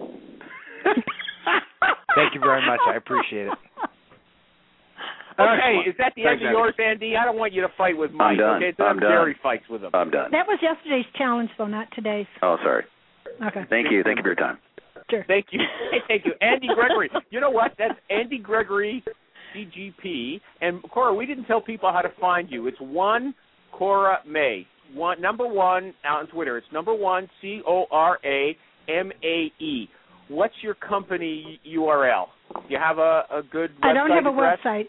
Thank you very much. I appreciate it. Okay, is that the Thanks, end of Andy. yours, Andy? I don't want you to fight with Mike. I'm done. Okay, so I'm done. Jerry fights with him. I'm done. That was yesterday's challenge, though, not today's. Oh, sorry. Okay. Thank you. Thank you for your time. Sure. Thank you. Thank you. Andy Gregory. You know what? That's Andy Gregory, C G P. And, Cora, we didn't tell people how to find you. It's one Cora May. One, number one out on Twitter. It's number one, C O R A M A E. What's your company U R L? Do you have a, a good website I don't have a address? website.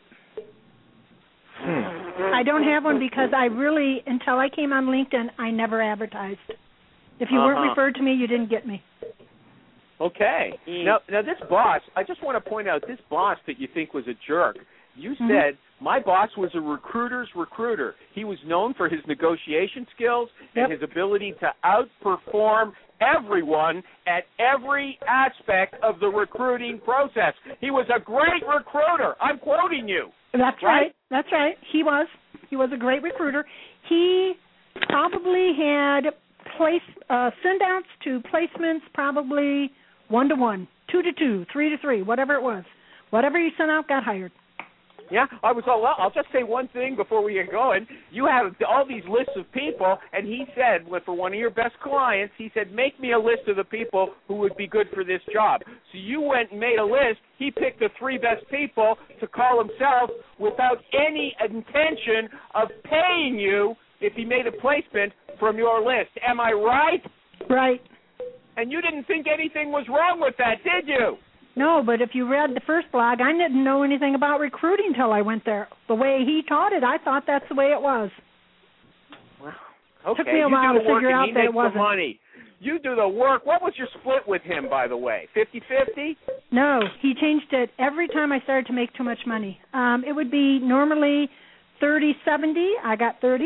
Hmm. I don't have one because I really, until I came on LinkedIn, I never advertised. If you Uh-huh. weren't referred to me, you didn't get me. Okay. Now, now this boss, I just want to point out, this boss that you think was a jerk, you Mm-hmm. said, my boss was a recruiter's recruiter. He was known for his negotiation skills and Yep. his ability to outperform everyone at every aspect of the recruiting process. He was a great recruiter. I'm quoting you. That's Right? right. That's right. He was. He was a great recruiter. He probably had place uh, send-outs to placements probably one to one, two to two, three to three, whatever it was. Whatever he sent out got hired. Yeah, I was all, well, I'll just say one thing before we get going. You have all these lists of people, and he said, well, for one of your best clients, he said, make me a list of the people who would be good for this job. So you went and made a list. He picked the three best people to call himself without any intention of paying you if he made a placement from your list. Am I right? Right. And you didn't think anything was wrong with that, did you? No, but if you read the first blog, I didn't know anything about recruiting till I went there. The way he taught it, I thought that's the way it was. Okay, Took me a you while do to the work figure and out he that it makes the wasn't. money. You do the work. What was your split with him, by the way? fifty-fifty? No, he changed it every time I started to make too much money. Um, it would be normally thirty seventy. I got thirty.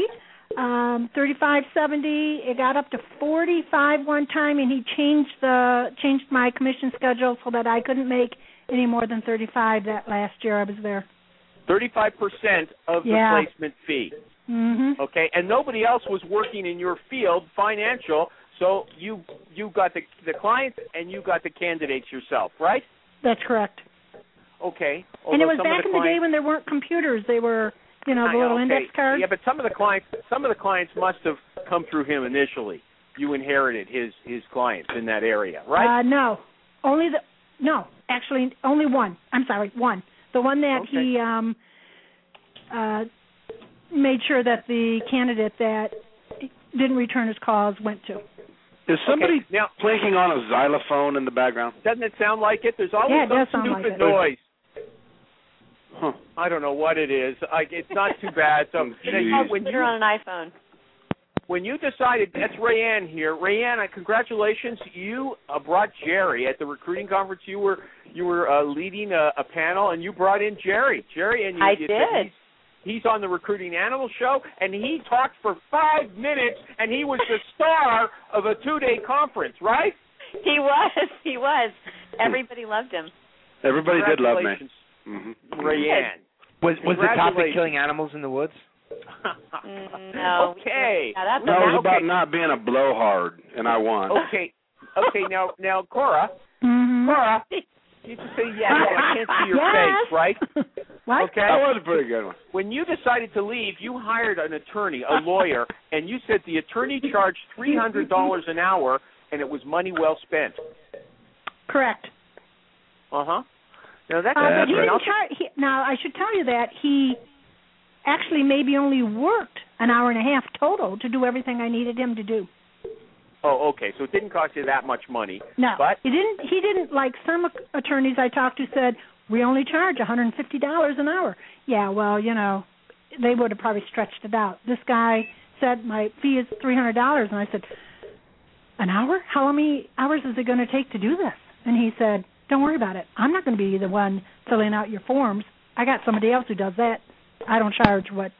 um, thirty-five seventy. It got up to forty-five one time, and he changed the changed my commission schedule so that I couldn't make any more than thirty-five that last year I was there. thirty-five percent of the Yeah. placement fee. Mm-hmm. Okay, and nobody else was working in your field, financial, so you you got the the clients and you got the candidates yourself, right? That's correct. Okay. And it was Although some back of in the the day clients- when there weren't computers. They were, you know, the I- little okay. index cards. Yeah, but some of the clients, some of the clients must have come through him initially. You inherited his his clients in that area, right? Uh, no, only the no, actually only one. I'm sorry, one. The one that Okay. he um, uh, made sure that the candidate that didn't return his calls went to. Is somebody Okay, now- plinking on a xylophone in the background? Doesn't it sound like it? There's always Yeah, it some does sound stupid like it. noise. Huh. I don't know what it is. I, it's not too bad. So Oh, you know, you- geez. when You're you on an iPhone. when you decided, that's Rayanne here. Rayanne, uh, congratulations. You uh, brought Jerry at the recruiting conference. You were you were uh, leading a, a panel, and you brought in Jerry. Jerry, and you, I you did. said he's, he's on the Recruiting Animal Show, and he talked for five minutes, and he was the star of a two-day conference, right? He was. He was. Everybody loved him. Everybody did love me. Congratulations, Mm-hmm. Rayanne. Was was the topic Congratulations. killing animals in the woods? Mm, no. Okay. Yeah, that's No, it was Okay. about not being a blowhard, and I won. Okay. Okay. Now, now, Cora. Mm-hmm. Cora, you just say yes. So I can't see your Yes. face, right? What? Okay. That was a pretty good one. When you decided to leave, you hired an attorney, a lawyer, and you said the attorney charged three hundred dollars an hour, and it was money well spent. Correct. Uh huh. Now that's Uh, but he right. didn't char- he, now, I should tell you that he actually maybe only worked an hour and a half total to do everything I needed him to do. Oh, okay. So it didn't cost you that much money. No, But he didn't. He didn't like some attorneys I talked to said we only charge one hundred fifty dollars an hour. Yeah, well, you know, they would have probably stretched it out. This guy said my fee is three hundred dollars, and I said, an hour? How many hours is it going to take to do this? And he said, don't worry about it. I'm not going to be the one filling out your forms. I got somebody else who does that. I don't charge what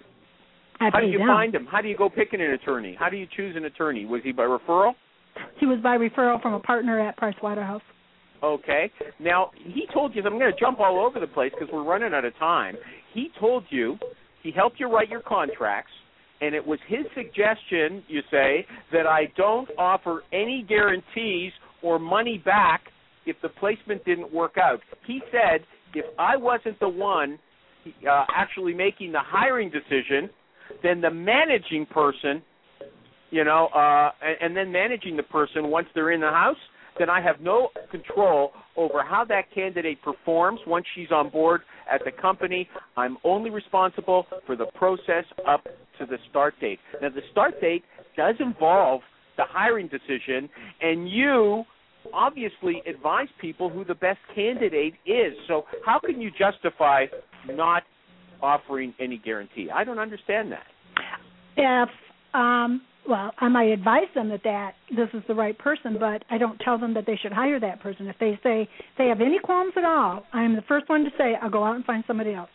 I how pay do you them. find him? How do you go picking an attorney? How do you choose an attorney? Was he by referral? He was by referral from a partner at Price Waterhouse. Okay. Now, he told you, I'm going to jump all over the place because we're running out of time. He told you, he helped you write your contracts, and it was his suggestion, you say, that I don't offer any guarantees or money back if the placement didn't work out. He said if I wasn't the one uh, actually making the hiring decision, then the managing person, you know, uh, and, and then managing the person once they're in the house, then I have no control over how that candidate performs once she's on board at the company. I'm only responsible for the process up to the start date. Now, the start date does involve the hiring decision, and you obviously advise people who the best candidate is. So how can you justify not offering any guarantee? I don't understand that. If um well, I might advise them that, that this is the right person, but I don't tell them that they should hire that person. If they say they have any qualms at all, I am the first one to say I'll go out and find somebody else.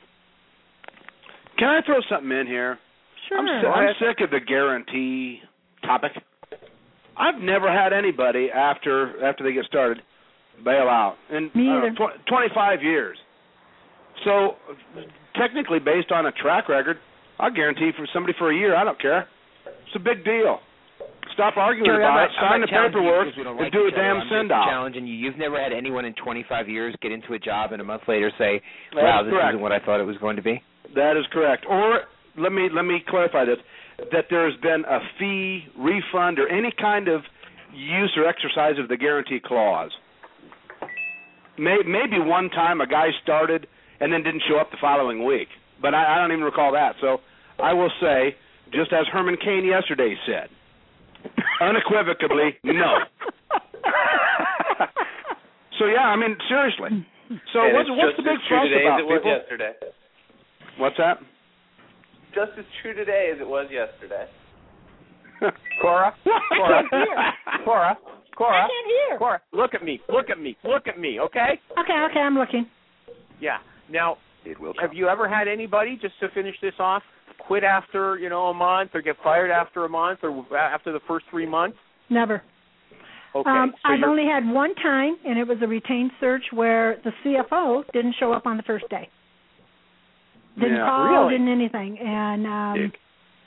Can I throw something in here? Sure. I'm, si- I'm sick of the guarantee topic. I've never had anybody after after they get started bail out in Me uh, either. tw- twenty-five years. So technically, based on a track record, I'll guarantee for somebody for a year. I don't care. It's a big deal. Stop arguing Jerry, about I'm it. not- I'm Sign not the challenging you paperwork because we don't and like do a each other. damn I'm just send out. challenging you. You've never had anyone in twenty-five years get into a job and a month later say, That's "Wow, this correct. isn't what I thought it was going to be." That is correct. Or let me let me clarify this: that there has been a fee refund or any kind of use or exercise of the guarantee clause. May, maybe one time a guy started and then didn't show up the following week, but I, I don't even recall that. So I will say, just as Herman Cain yesterday said, unequivocally, no. So yeah, I mean seriously. So and what's, it's what's just the big as true fuss today about as it was people? yesterday. What's that? Just as true today as it was yesterday. Cora, Cora, Cora, Cora, I can't hear. Cora, look at me, look at me, look at me, okay? Okay, okay, I'm looking. Yeah. Now, It will have come. you ever had anybody, just to finish this off, quit after, you know, a month or get fired after a month or after the first three months? Never. Okay. Um, so I've you're- only had one time, and it was a retained search where the C F O didn't show up on the first day. Didn't Yeah. call, Really? didn't anything. And um, Dick.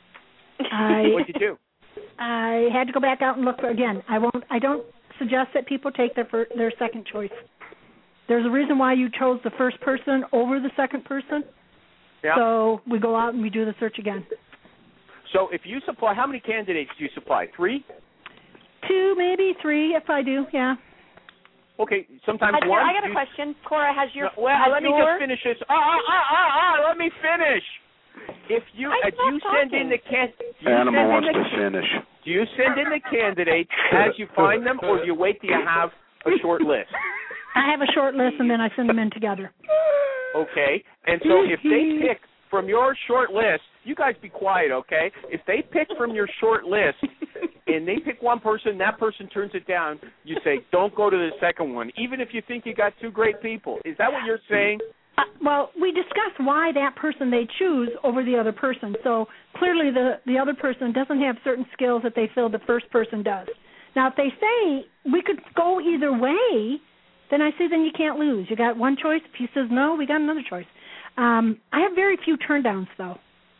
I What'd you do? I had to go back out and look for, again. I won't. I don't suggest that people take their fir- their second choice. There's a reason why you chose the first person over the second person. Yeah. So we go out and we do the search again. So if you supply, how many candidates do you supply? Three? Two, maybe three, if I do. Yeah. Okay, sometimes I, one. I got a you- question. Cora, has your No, well, has let me your, just finish this. Ah, ah, ah, ah, ah, let me finish. If you I'm if not you send in talking. the can, do you Animal send in wants the, to finish. do you send in the candidates as you find them, or do you wait till you have a short list? I have a short list and then I send them in together. Okay, and so if they pick from your short list, you guys be quiet, okay? If they pick from your short list and they pick one person, that person turns it down, you say, don't go to the second one, even if you think you got two great people. Is that what you're saying? Uh, well, we discuss why that person they choose over the other person. So clearly the, the other person doesn't have certain skills that they feel the first person does. Now, if they say we could go either way, then I say then you can't lose. You got one choice. If he says no, we got another choice. Um, I have very few turndowns, though.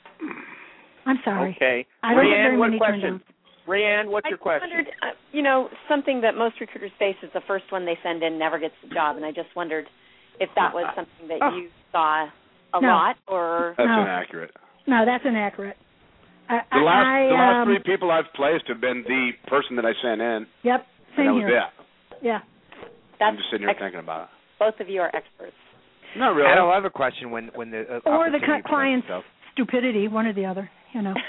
I'm sorry. Okay. I don't have Rayanne, very what many question? turndowns. Rayanne, what's I your question? wondered, uh, you know, something that most recruiters face is the first one they send in never gets the job, and I just wondered if that was something that Oh. you saw a No. lot, or That's No. inaccurate. No, that's inaccurate. I, The last I, the last um, three people I've placed have been the person that I sent in. Yep, And same that was here. it. Yeah. that's I'm just sitting here ex- thinking about it. both of you are experts. Not really. And I'll have a question when when the uh, Or the opportunity cu- presents client's itself. stupidity, one or the other, you know.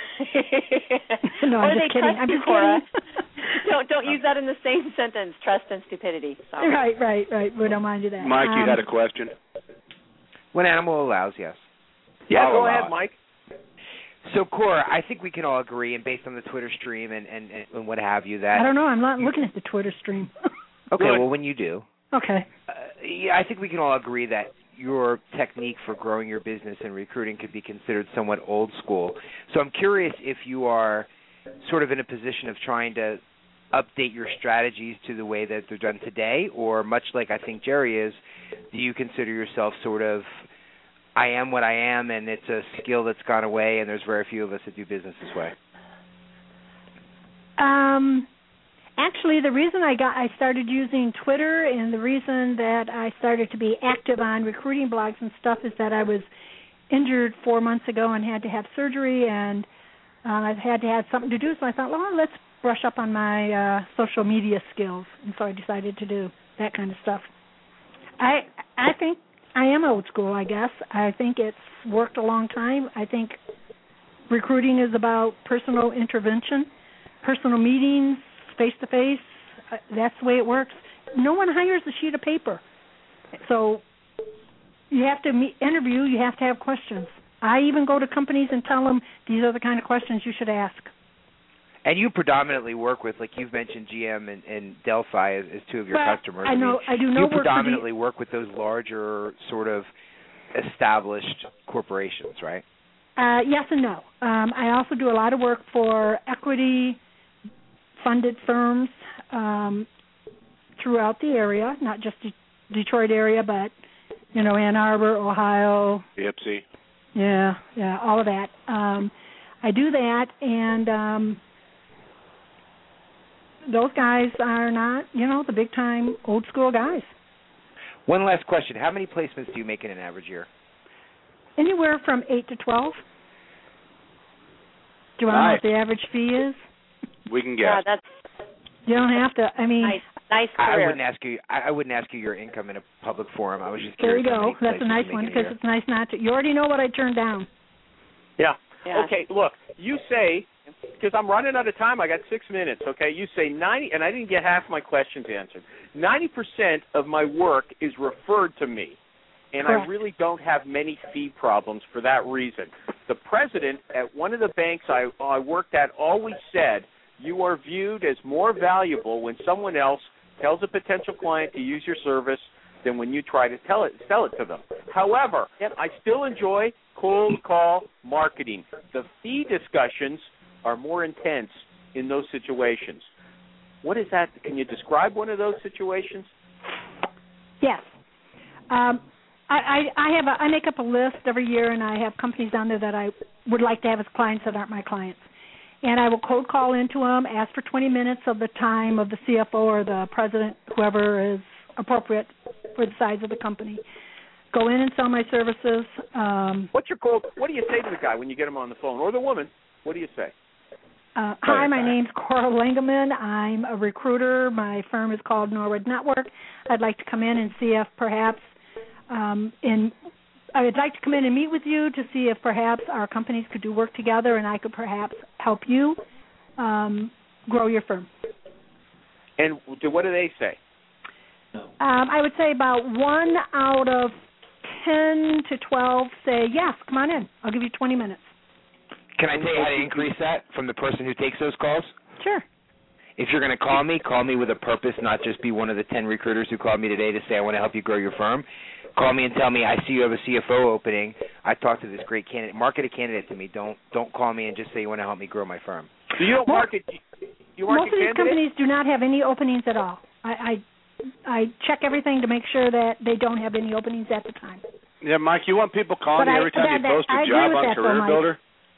No, or I'm they just kidding. trust I'm you, just Cora. kidding. don't don't use that in the same sentence. Trust and stupidity. Sorry. Right, right, right. We don't mind you that. Mike, you Um, had a question? When animal allows, yes. Yeah, I'll go allow ahead, it. Mike. So, Cora, I think we can all agree, and based on the Twitter stream and, and, and what have you, that I don't know. I'm not looking at the Twitter stream. okay. Good. Well, when you do, Okay. uh, yeah, I think we can all agree that your technique for growing your business and recruiting could be considered somewhat old school. So, I'm curious if you are sort of in a position of trying to update your strategies to the way that they're done today, or much like I think Jerry is, do you consider yourself sort of I am what I am, and it's a skill that's gone away, and there's very few of us that do business this way? Um, actually, the reason I got I started using Twitter and the reason that I started to be active on recruiting blogs and stuff is that I was injured four months ago and had to have surgery, and uh, I've had to have something to do. So I thought, well, let's brush up on my uh, social media skills, and so I decided to do that kind of stuff. I I think I am old school, I guess. I think it's worked a long time. I think recruiting is about personal intervention, personal meetings, face-to-face. Uh, that's the way it works. No one hires a sheet of paper. So you have to meet, interview, you have to have questions. I even go to companies and tell them these are the kind of questions you should ask. And you predominantly work with, like you've mentioned, G M and, and Delphi as, as two of your But customers. I know mean, I do no you work for the, predominantly work with those larger, sort of established corporations, right? Uh, yes and no. Um, I also do a lot of work for equity-funded firms um, throughout the area, not just the Detroit area, but you know, Ann Arbor, Ohio. Ipsy. Yeah, yeah, all of that. Um, I do that, and um, those guys are not, you know, the big-time old-school guys. One last question. How many placements do you make in an average year? Anywhere from eight to twelve. Do you want to know what the average fee is? We can guess. Yeah, that's You don't have to. I mean, nice. Nice I career. wouldn't ask you. I I wouldn't ask you your income in a public forum. I was just there curious. you how go. many That's a placements nice you one make in a because year. it's nice not to. You already know what I turned down. Yeah. Yeah. Okay, look, you say, because I'm running out of time, I got six minutes, okay? You say ninety, and I didn't get half my questions answered. ninety percent of my work is referred to me, and Correct. I really don't have many fee problems for that reason. The president at one of the banks I, I worked at always said, you are viewed as more valuable when someone else tells a potential client to use your service than when you try to tell it, sell it to them. However, Yep. I still enjoy cold call marketing. The fee discussions are more intense in those situations. What is that? Can you describe one of those situations? Yes. Um, I, I, I have a, I make up a list every year, and I have companies on there that I would like to have as clients that aren't my clients. And I will cold call into them, ask for twenty minutes of the time of the C F O or the president, whoever is appropriate for the size of the company. Go in and sell my services. Um, What's your cold? What do you say to the guy when you get him on the phone, or the woman? What do you say? Uh, hi, my name's Cora Langeman. I'm a recruiter. My firm is called Norwood Network. I'd like to come in and see if perhaps um, in I would like to come in and meet with you to see if perhaps our companies could do work together, and I could perhaps help you um, grow your firm. And what do they say? Um, I would say about one out of ten to twelve say, yes, come on in. I'll give you twenty minutes. Can I tell you how to increase that from the person who takes those calls? Sure. If you're going to call me, call me with a purpose, not just be one of the ten recruiters who called me today to say I want to help you grow your firm. Call me and tell me I see you have a C F O opening. I talked to this great candidate. Market a candidate to me. Don't don't call me and just say you want to help me grow my firm. So you don't market. You market Most of these candidates? companies do not have any openings at all. I, I I check everything to make sure that they don't have any openings at the time. Yeah, Mike, you want people calling But you I- every time that- you that- post a I agree job with on that, though, Career Mike. Builder?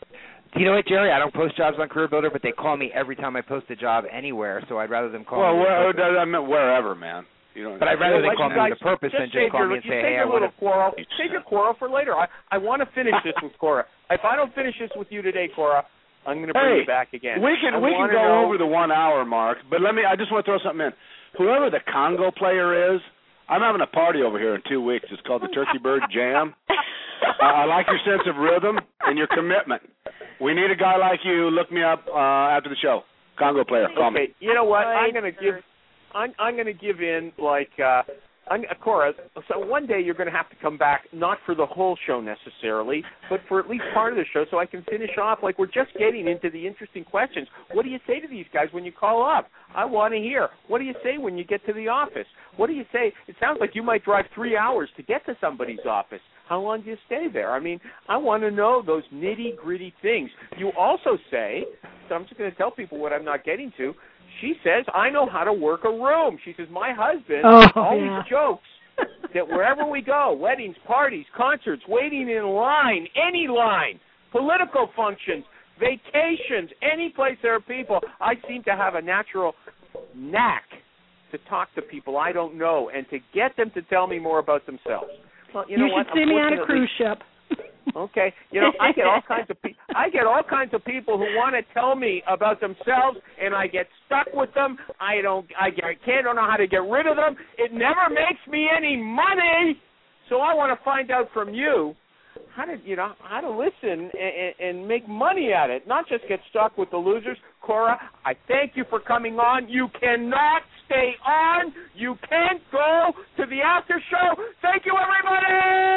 You know what, Jerry? I don't post jobs on Career Builder, but they call me every time I post a job anywhere, so I'd rather them call Well, me. with a where, purpose. I meant wherever, man. You don't. But I'd rather Well, they call me guys, with a purpose than save just call your, me and you say, save hey, your I want little to. quarrel. Save your quarrel for later. I, I want to finish this with Cora. If I don't finish this with you today, Cora, I'm going to bring Hey, you back again. we can I we can wanna go know, over the one hour mark, but let me. I just want to throw something in. Whoever the Congo player is, I'm having a party over here in two weeks. It's called the Turkey Bird Jam. uh, I like your sense of rhythm and your commitment. We need a guy like you. Look me up uh, after the show. Congo player, call okay, me. you know what? I'm going to give. I'm I'm going to give in like. Uh, I'm, uh, Cora, so one day you're going to have to come back, not for the whole show necessarily, but for at least part of the show so I can finish off. Like, we're just getting into the interesting questions. What do you say to these guys when you call up? I want to hear. What do you say when you get to the office? What do you say? It sounds like you might drive three hours to get to somebody's office. How long do you stay there? I mean, I want to know those nitty-gritty things. You also say, so I'm just going to tell people what I'm not getting to, she says, I know how to work a room. She says, my husband Oh, always yeah. jokes that wherever we go, weddings, parties, concerts, waiting in line, any line, political functions, vacations, any place there are people, I seem to have a natural knack to talk to people I don't know and to get them to tell me more about themselves. Well, you know you what? should see me on a Unfortunately- cruise ship. Okay, you know, I get all kinds of pe- I get all kinds of people who want to tell me about themselves, and I get stuck with them. I don't, I, get, I can't, don't know how to get rid of them. It never makes me any money, so I want to find out from you how to, you know, how to listen and, and make money at it, not just get stuck with the losers. Cora, I thank you for coming on. You cannot stay on. You can't go to the after show. Thank you, everybody.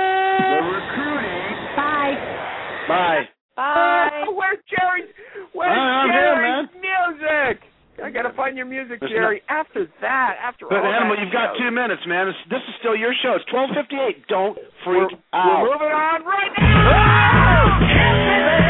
The recruiting. Bye. Bye. Bye. Uh, where's Jerry's? Where's I'm here, Jerry's music? I gotta find your music, Listen Jerry. After that, after But all Animal, that you've got show. two minutes, man. This, this is still your show. It's twelve fifty-eight. Don't freak We're, out. we're moving on right now.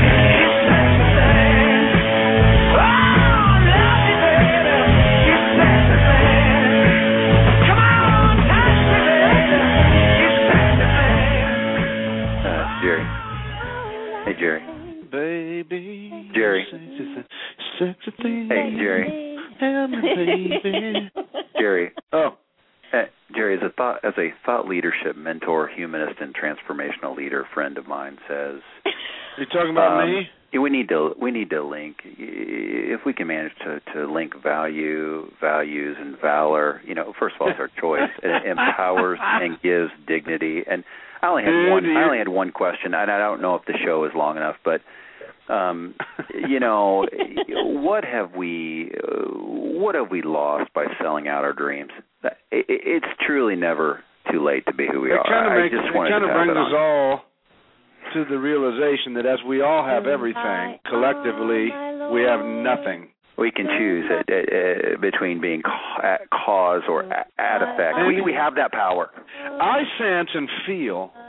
Uh, Jerry. Hey, Jerry. Baby. Jerry. Sexy thing. Hey, Jerry. Tell me, baby. Jerry. Oh. Uh, Jerry, as a thought, as a thought leadership mentor, humanist, and transformational leader, friend of mine says, You talking about um, me? we need to we need to link. If we can manage to, to link value, values, and valor, you know, first of all, it's our choice. It empowers and gives dignity. And I only had Dude, one. you- I only had one question, and I don't know if the show is long enough, but. Um, you know, what have we, uh, what have we lost by selling out our dreams? It, it's truly never too late to be who we It are. kind of I makes, just it wanted kind to of pass brings it us on. all to the realization that as we all have everything, collectively, we have nothing. We can choose it, uh, uh, between being ca- at cause or at, at effect. We we have that power. I sense and feel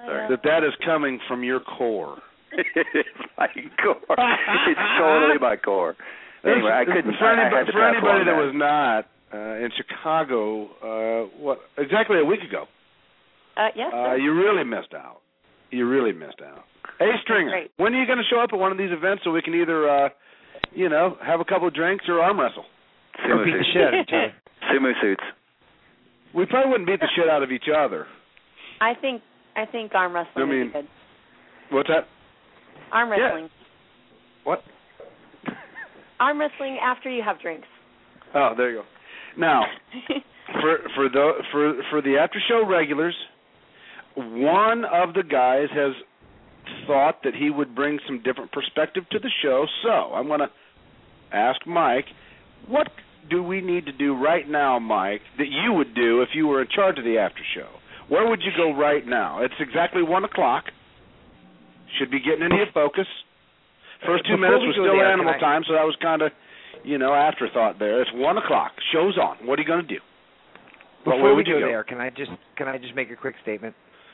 Sorry. that that is coming from your core. It's my core. It's totally my core. Anyway, I couldn't. For I, anybody, I had to for pass anybody along that that was not uh, in Chicago, uh, what exactly a week ago? Uh, yes. Uh, you really missed out. You really missed out. Hey, Stringer, Great. when are you going to show up at one of these events so we can either, uh, you know, have a couple of drinks or arm wrestle? Sumo Or beat the suits. shit out of each other. Sumo suits. We probably wouldn't beat the shit out of each other. I think I think arm wrestling I mean, would be good. What's that? Arm Yeah. wrestling. What? Arm wrestling after you have drinks. Oh, there you go. Now, for for the for for the after show regulars, one of the guys has thought that he would bring some different perspective to the show. So I'm going to ask Mike, what do we need to do right now, Mike, that you would do if you were in charge of the after show? Where would you go right now? It's exactly one o'clock. Should be getting into your focus. First two Before minutes we was go still there, animal can I- time, so that was kind of, you know, afterthought there. It's one o'clock. Show's on. What are you going to do? What way Before we would you go go? there, can I just can I just make a quick statement?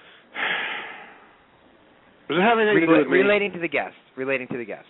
Does it have anything to do Rela- with me? relating to the guest. Relating to the guest.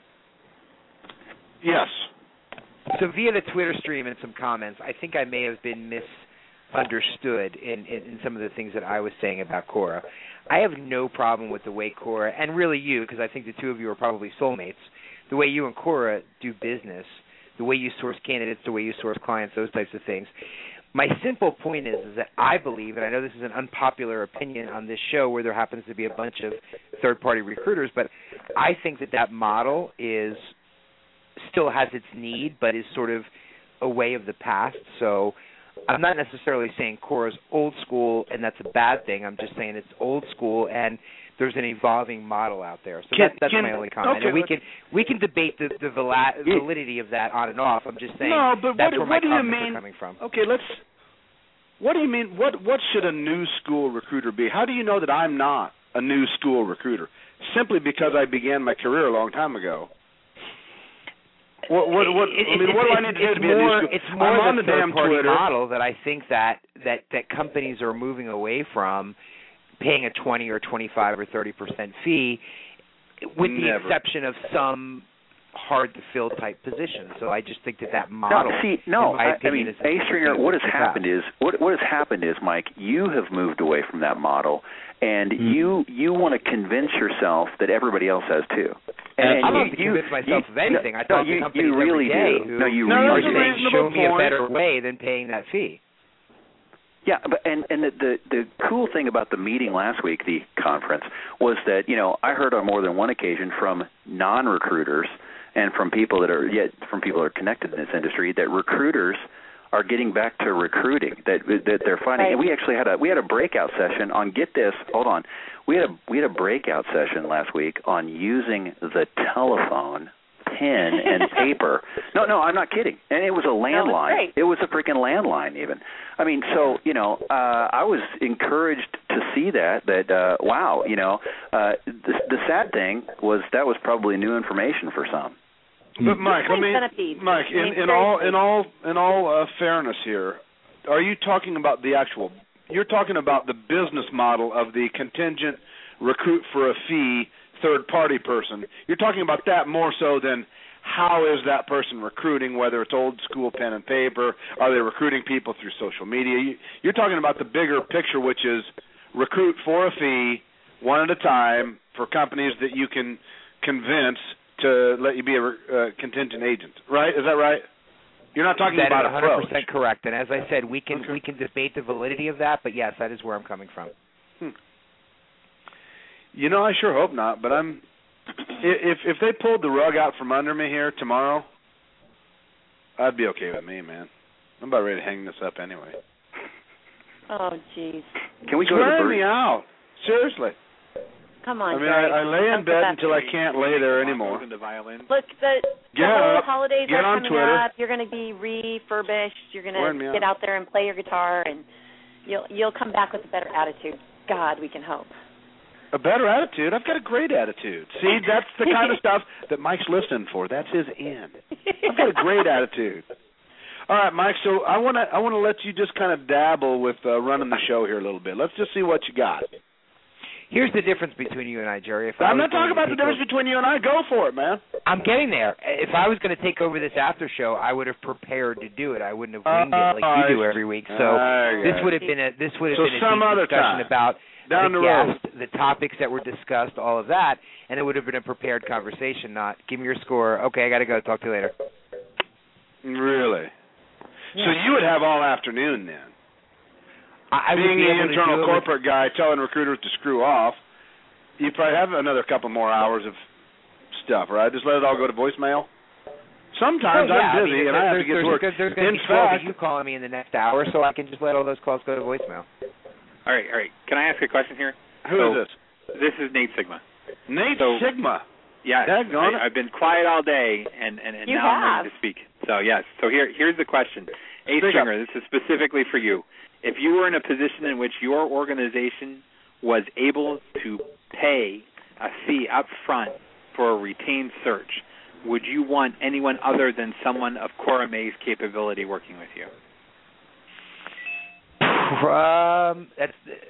Yes. So via the Twitter stream and some comments, I think I may have been misunderstood in, in, in some of the things that I was saying about Cora. I have no problem with the way Cora, and really you, because I think the two of you are probably soulmates, the way you and Cora do business, the way you source candidates, the way you source clients, those types of things. My simple point is, is that I believe, and I know this is an unpopular opinion on this show where there happens to be a bunch of third-party recruiters, but I think that that model is still has its need, but is sort of a way of the past. So I'm not necessarily saying Cora's old school, and that's a bad thing. I'm just saying it's old school, and there's an evolving model out there. So Can- that, that's can- my only comment. okay, and we let's- can we can debate the, the vala- validity of that on and off. I'm just saying No, but that's what, where my what do you comments mean? are coming from. Okay, let's. What do you mean? What what should a new school recruiter be? How do you know that I'm not a new school recruiter? Simply because I began my career a long time ago. What what what? I mean, what do I need to do to be a new more, school? It's more I'm on the, the damn third-party Twitter. model that I think that, that, that companies are moving away from, paying a twenty or twenty-five or thirty percent fee, with the Never. exception of some hard-to-fill type positions. So I just think that that model, No, see, no, in my I, I opinion, mean, is A Stringer, what has is happened is what what has happened is, Mike, you have moved away from that model, and Mm-hmm. you you want to convince yourself that everybody else has too. And, I and don't you, have to convince you, myself you, of anything. No, I talk you, to companies you really every day do. who no, you No, are that's a really do. saying, show reasonable me a point. better way than paying that fee. Yeah, but and and the, the the cool thing about the meeting last week, the conference, was that you know I heard on more than one occasion from non-recruiters and from people that are yet from people that are connected in this industry that recruiters are getting back to recruiting. That that they're finding. Right. And we actually had a we had a breakout session on get this. Hold on, we had a we had a breakout session last week on using the telephone, pen and paper. No, no, I'm not kidding. And it was a landline. great. It was a freaking landline even. I mean, so, you know, uh, I was encouraged to see that, that, uh, wow, you know, uh, the, the sad thing was that was probably new information for some. But Mike, I mean, Centipedes. Mike, I mean, in, in all seriously. in all in all uh, fairness here, are you talking about the actual? You're talking about the business model of the contingent recruit for a fee third party person. You're talking about that more so than how is that person recruiting, whether it's old school pen and paper, are they recruiting people through social media? You, you're talking about the bigger picture, which is recruit for a fee, one at a time, for companies that you can convince to let you be a uh, contingent agent, right? Is that right? You're not talking That about is one hundred approach. percent correct. And as I said, we can Okay. we can debate the validity of that, but yes, that is where I'm coming from. Hmm. You know, I sure hope not, but I'm if if they pulled the rug out from under me here tomorrow, I'd be okay with me, man. I'm about ready to hang this up anyway. Oh, jeez. Can we It's go to the wearing bird? me out. Seriously. Come on, I mean, Greg. I, I lay in Don't put bed that until I can't lay there anymore. The violin. Look, the, the Get whole up. holidays Get are on coming Twitter. up. You're going to be refurbished. You're going Wearing me to get out. out there and play your guitar, and you'll you'll come back with a better attitude. God, we can hope. A better attitude? I've got a great attitude. See, that's the kind of stuff that Mike's listening for. That's his in. I've got a great attitude. All right, Mike. So I want to I want to let you just kind of dabble with uh, running the show here a little bit. Let's just see what you got. Here's the difference between you and I, Jerry. If I'm I not talking about the difference over, between you and I. Go for it, man. I'm getting there. If I was going to take over this after show, I would have prepared to do it. I wouldn't have winged uh, it like you do every week. So uh, this would have been a this would have so been a some deep other discussion time. about Down the, the road. guest, the topics that were discussed, all of that, and it would have been a prepared conversation. Not give me your score. Okay, I got to go. Talk to you later. Really? Yeah. So you would have all afternoon then. I, I Being would be the able internal to do corporate with, guy telling recruiters to screw off, you probably have another couple more hours of stuff, right? Just let it all go to voicemail. Sometimes oh, yeah, I'm busy I mean, and I have to get there's, to work. There's, there's going to In be twelve fact, of you calling me in the next hour, so I can just let all those calls go to voicemail. All right, all right. Can I ask a question here? Who so, is this? This is Nate Sigma. Nate so, Sigma. Yes, I, I've been quiet all day, and, and, and you now have. I'm ready to speak. So, yes. So here, here's the question. A Stringer, this is specifically for you. If you were in a position in which your organization was able to pay a fee up front for a retained search, would you want anyone other than someone of Cora May's capability working with you? Um, that's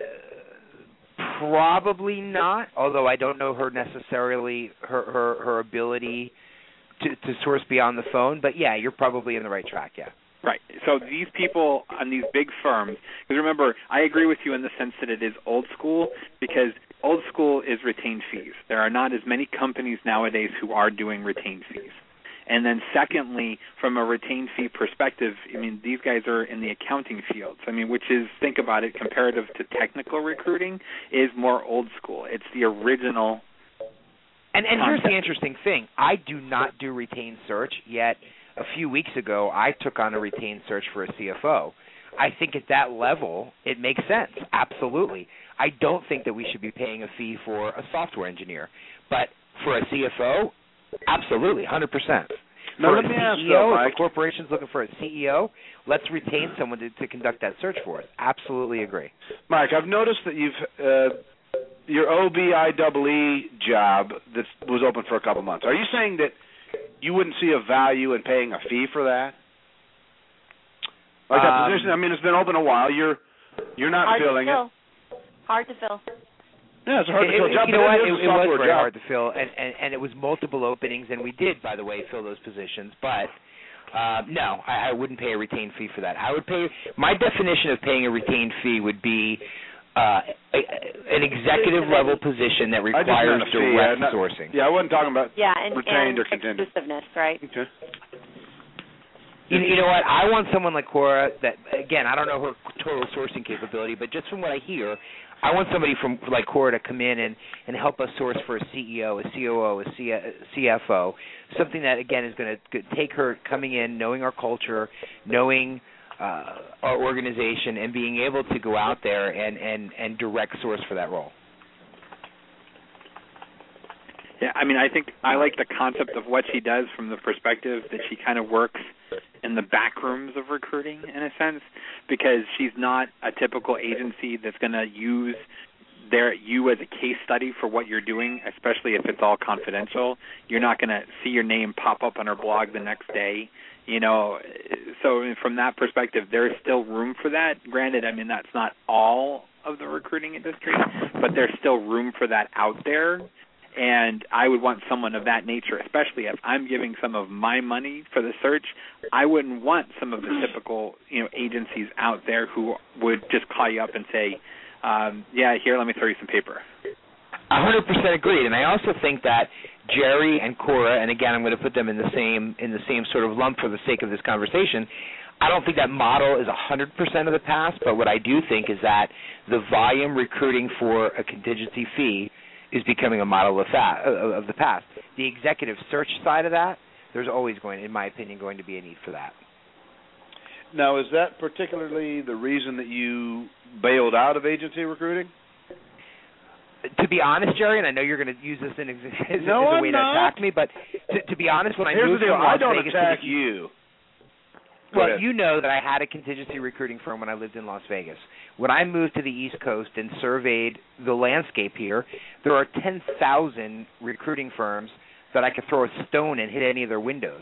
uh, probably not. Although I don't know her necessarily her her, her ability to, to source beyond the phone. But yeah, you're probably in the right track. Yeah. Right. So these people on these big firms, because remember, I agree with you in the sense that it is old school, because old school is retained fees. There are not as many companies nowadays who are doing retained fees. And then secondly, from a retained fee perspective, I mean, these guys are in the accounting fields. I mean, which is, think about it, comparative to technical recruiting, is more old school. It's the original And, and concept. here's the interesting thing. I do not do retained search, yet a few weeks ago I took on a retained search for a C F O. I think at that level it makes sense, absolutely. I don't think that we should be paying a fee for a software engineer. But for a C F O, absolutely, one hundred percent. Now, For let a me C E O, ask though, Mike. if a corporation's looking for a C E O, let's retain someone to, to conduct that search for us. Absolutely agree. Mike, I've noticed that you've uh, your O B I E E job that was open for a couple months. Are you saying that you wouldn't see a value in paying a fee for that? Like that Um, position, I mean, it's been open a while. You're you're not Hard filling to it. fill. Hard to fill. Yeah, it's a hard it, to fill it, job. You know but what? It, It, is a it was software very job. hard to fill, and, and, and it was multiple openings, and we did, by the way, fill those positions. But uh, no, I, I wouldn't pay a retained fee for that. I would pay. My definition of paying a retained fee would be uh, a, an executive level position that I just requires meant a fee, direct yeah, not- sourcing. Yeah, I wasn't talking about Yeah, and, retained and or contingent. exclusiveness, right? Okay. You, you know what? I want someone like Cora that, again, I don't know her total sourcing capability, but just from what I hear, I want somebody from like Cora to come in and, and help us source for a C E O, a C O O, a C F O, something that, again, is going to take her coming in, knowing our culture, knowing uh, our organization, and being able to go out there and, and, and direct source for that role. Yeah, I mean, I think I like the concept of what she does from the perspective that she kind of works in the back rooms of recruiting, in a sense, because she's not a typical agency that's going to use their you as a case study for what you're doing, especially if it's all confidential. You're not going to see your name pop up on her blog the next day, you know. So from that perspective, there's still room for that. Granted, I mean, that's not all of the recruiting industry, but there's still room for that out there. And I would want someone of that nature, especially if I'm giving some of my money for the search. I wouldn't want some of the typical, you know, agencies out there who would just call you up and say, um, yeah, here, let me throw you some paper. A hundred percent agreed, and I also think that Jerry and Cora, and again, I'm going to put them in the same in the same sort of lump for the sake of this conversation. I don't think that model is a hundred percent of the past, but what I do think is that the volume recruiting for a contingency fee is becoming a model of, fa- of the past. The executive search side of that, there's always going, in my opinion, going to be a need for that. Now, is that particularly the reason that you bailed out of agency recruiting? To be honest, Jerry, and I know you're going to use this in, as, no, as a I'm way not. to attack me, but to, to be honest, when I Here's moved the deal. from Las I don't Vegas attack to the, you. Well, you know that I had a contingency recruiting firm when I lived in Las Vegas. When I moved to the East Coast and surveyed the landscape here, there are ten thousand recruiting firms that I could throw a stone and hit any of their windows.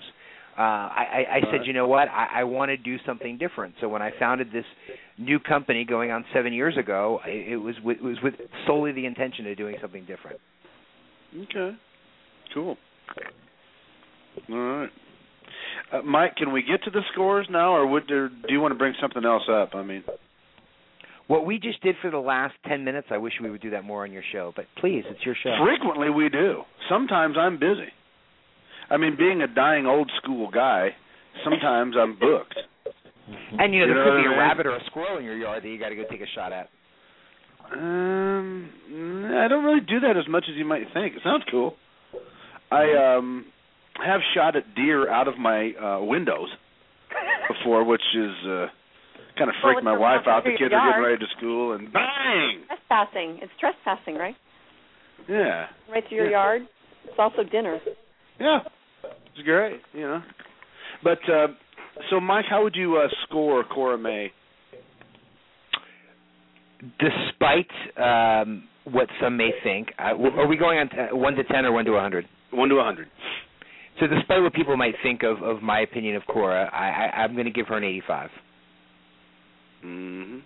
uh, I, I, I said, you know what, I, I want to do something different. So when I founded this new company going on seven years ago, it, it was with, it was with solely the intention of doing something different. Okay, cool. All right. Uh, Mike, can we get to the scores now, or would there, do you want to bring something else up? I mean, what we just did for the last ten minutes, I wish we would do that more on your show. But please, it's your show. Frequently we do. Sometimes I'm busy. I mean, being a dying old school guy, sometimes I'm booked. And, you know, you there know could be I a mean? rabbit or a squirrel in your yard that you got to go take a shot at. Um, I don't really do that as much as you might think. It sounds cool. I um have shot at deer out of my uh windows before, which is uh kind of freaked well, my wife out. The kids are yard. getting ready to school, and bang! Trespassing. It's trespassing, right? Yeah. Right to your yeah. yard. It's also dinner. Yeah, it's great, you know. But uh, so, Mike, how would you uh, score Cora May? Despite um, what some may think, uh, are we going on t- one to ten or one to a hundred? One to a hundred. So, despite what people might think of, of my opinion of Cora, I, I, I'm going to give her an eighty-five. Mm-hmm.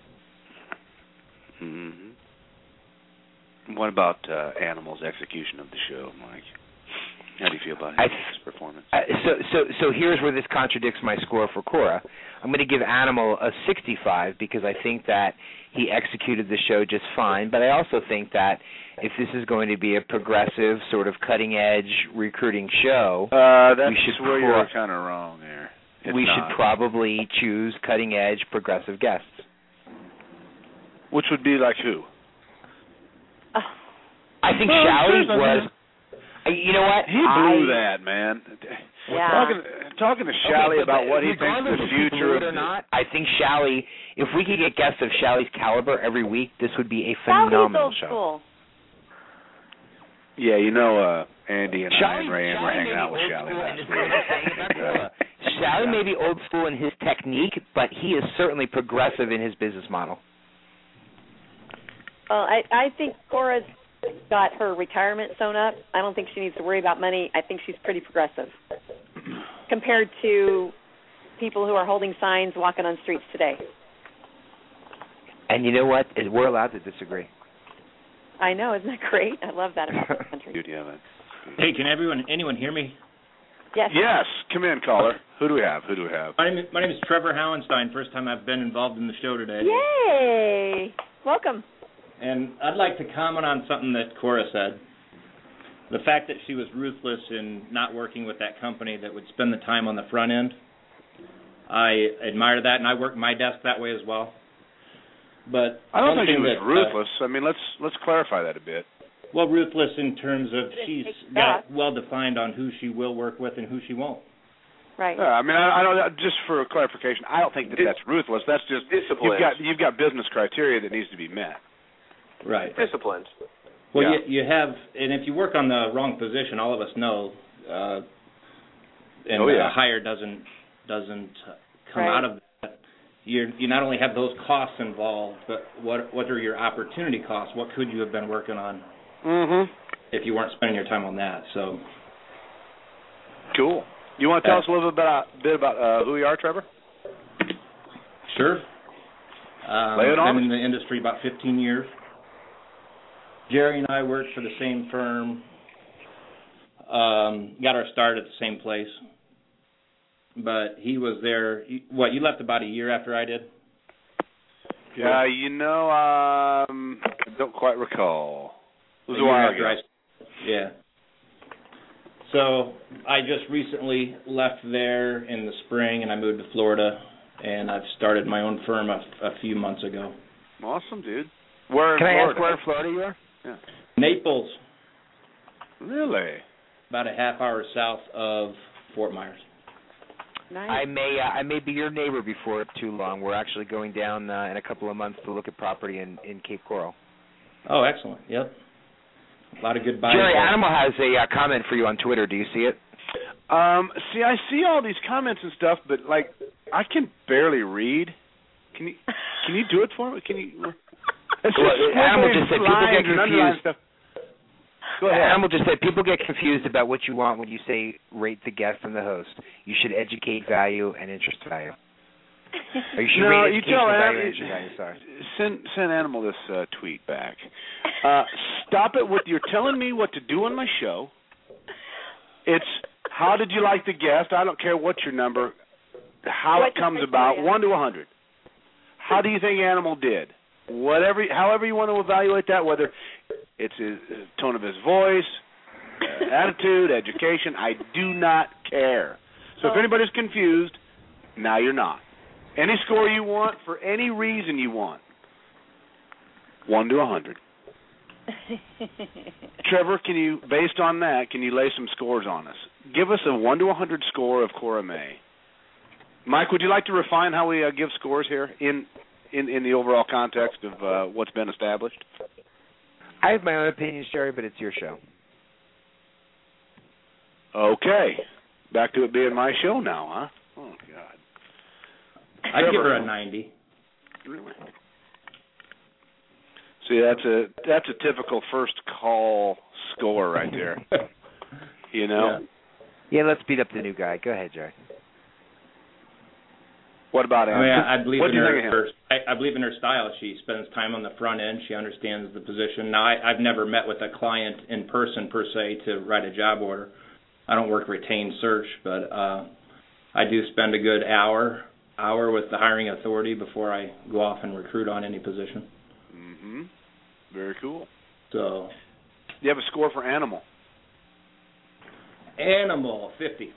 Mm-hmm. What about uh, Animal's execution of the show, Mike? How do you feel about his I, performance? Uh, so, so, so here's where this contradicts my score for Cora. I'm going to give Animal a sixty-five because I think that he executed the show just fine, but I also think that if this is going to be a progressive, sort of cutting-edge recruiting show, uh, that's we should where pro- you're kind of wrong there. It's we not. should probably choose cutting-edge, progressive guests. Which would be like who? Uh, I think well, Shally sure, was... Uh, you know what? He blew I, that, man. Yeah. Talking, talking to Shally okay, about what he thinks regardless the if he future blew of it or the, not, I think Shally, if we could get guests of Shally's caliber every week, this would be a Shally's phenomenal old show. school. Yeah, you know, uh, Andy and Shally, I and Ray and we're hanging out with Shally last week. Shally may be old school in his technique, but he is certainly progressive in his business model. Well, I, I think Cora's got her retirement sewn up. I don't think she needs to worry about money. I think she's pretty progressive compared to people who are holding signs walking on streets today. And you know what? We're allowed to disagree. I know. Isn't that great? I love that about this country. Beauty of it. Hey, can everyone, anyone hear me? Yes. Yes. Come in, caller. Who do we have? Who do we have? My name, my name is Trevor Howenstein. First time I've been involved in the show today. Yay! Welcome. And I'd like to comment on something that Cora said. The fact that she was ruthless in not working with that company that would spend the time on the front end. I admire that, and I work my desk that way as well. But I don't one think she thing was that, ruthless. I mean, let's let's clarify that a bit. Uh, well, ruthless in terms of she's Exactly. got well defined on who she will work with and who she won't. Right. Yeah, I mean, I, I don't. Just for clarification, I don't think that that's ruthless. That's just Disciplined. You've got you've got business criteria that needs to be met. Right. Disciplined. Well, Yeah. you, you have, and if you work on the wrong position, all of us know, uh, and Oh, yeah. a hire doesn't doesn't come Right. out of that. You you not only have those costs involved, but what what are your opportunity costs? What could you have been working on Mm-hmm. if you weren't spending your time on that? So, Cool. You want to tell us a little bit about, bit about uh, who you are, Trevor? sure. Um, Lay it on been us. in the industry about fifteen years. Jerry and I worked for the same firm. Um, got our start at the same place. But he was there. He, what, you left about a year after I did? Yeah, you know, um, I don't quite recall. It was a year while after ago. I, yeah. So I just recently left there in the spring, and I moved to Florida, and I've started my own firm a, a few months ago. Awesome, dude. Where in Can I Florida? ask where in Florida you are? Yeah. Naples, Really? about a half hour south of Fort Myers. Nice. I may uh, I may be your neighbor before too long. We're actually going down uh, in a couple of months to look at property in, in Cape Coral. Oh, excellent. Yep. A lot of good buys. Jerry there. Animal has a uh, comment for you on Twitter. Do you see it? Um, see, I see all these comments and stuff, but like, I can barely read. Can you can you do it for me? Can you? It's Well, just Animal squiggly just said people lines get and underlined confused. stuff. Go ahead. Animal just said people get confused about what you want when you say rate the guest and the host. You should educate value and interest value. Or you should no, rate you education tell value Animal, and interest value. Sorry. Send send Animal this uh, tweet back. Uh, stop it with you're telling me what to do on my show. It's how did you like the guest? I don't care what your number, how What it comes criteria? about, one to a hundred. How do you think Animal did? Whatever, however you want to evaluate that, whether it's his, his tone of his voice, uh, attitude, education, I do not care. So if Oh. anybody's confused, now you're not. Any score you want for any reason you want, one to a hundred. Trevor, can you, based on that, can you lay some scores on us? Give us a one to a hundred score of Cora May. Mike, would you like to refine how we uh, give scores here in, in in the overall context of uh, what's been established? I have my own opinions, Jerry, but it's your show. Okay, back to it being my show now, huh? Oh God. I'd give her a ninety. Really? See, that's a that's a typical first call score right there. You know. Yeah. yeah, let's beat up the new guy. Go ahead, Jerry. What about him? I mean, I, I believe what in do you her. think of him? her I, I believe in her style. She spends time on the front end. She understands the position. Now, I, I've never met with a client in person per se to write a job order. I don't work retained search, but uh, I do spend a good hour hour with the hiring authority before I go off and recruit on any position. Mm-hmm. Very cool. So, you have a score for Animal? Animal fifty.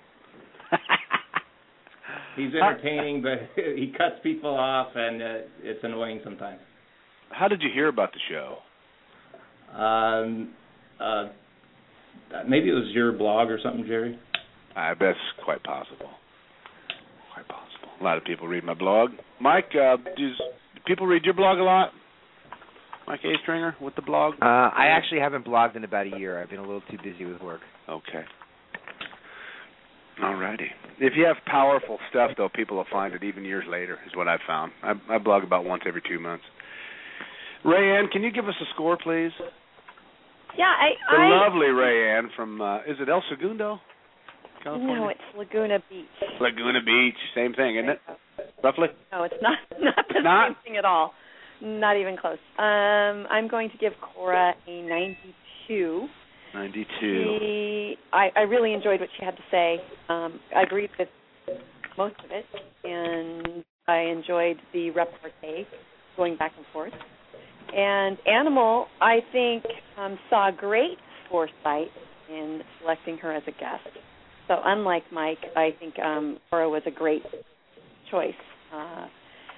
He's entertaining, but he cuts people off, and uh, it's annoying sometimes. How did you hear about the show? Um, uh, maybe it was your blog or something, Jerry. I bet it's quite possible. Quite possible. A lot of people read my blog. Mike, uh, does people read your blog a lot? Mike A. Stringer with the blog? Uh, I actually haven't blogged in about a year. I've been a little too busy with work. Okay. All righty. If you have powerful stuff, though, people will find it even years later, is what I've found. I, I blog about once every two months. Rayanne, can you give us a score, please? Yeah, I... The I lovely Rayanne from, uh, is it El Segundo, California? No, it's Laguna Beach. Laguna Beach, same thing, isn't it? Roughly? No, it's not not the Not? same thing at all. Not even close. Um, I'm going to give Cora a ninety-two. ninety-two. She, I, I really enjoyed what she had to say. Um, I agreed with most of it, and I enjoyed the repartee going back and forth. And Animal, I think, um, saw great foresight in selecting her as a guest. So unlike Mike, I think um, Cora was a great choice. Uh,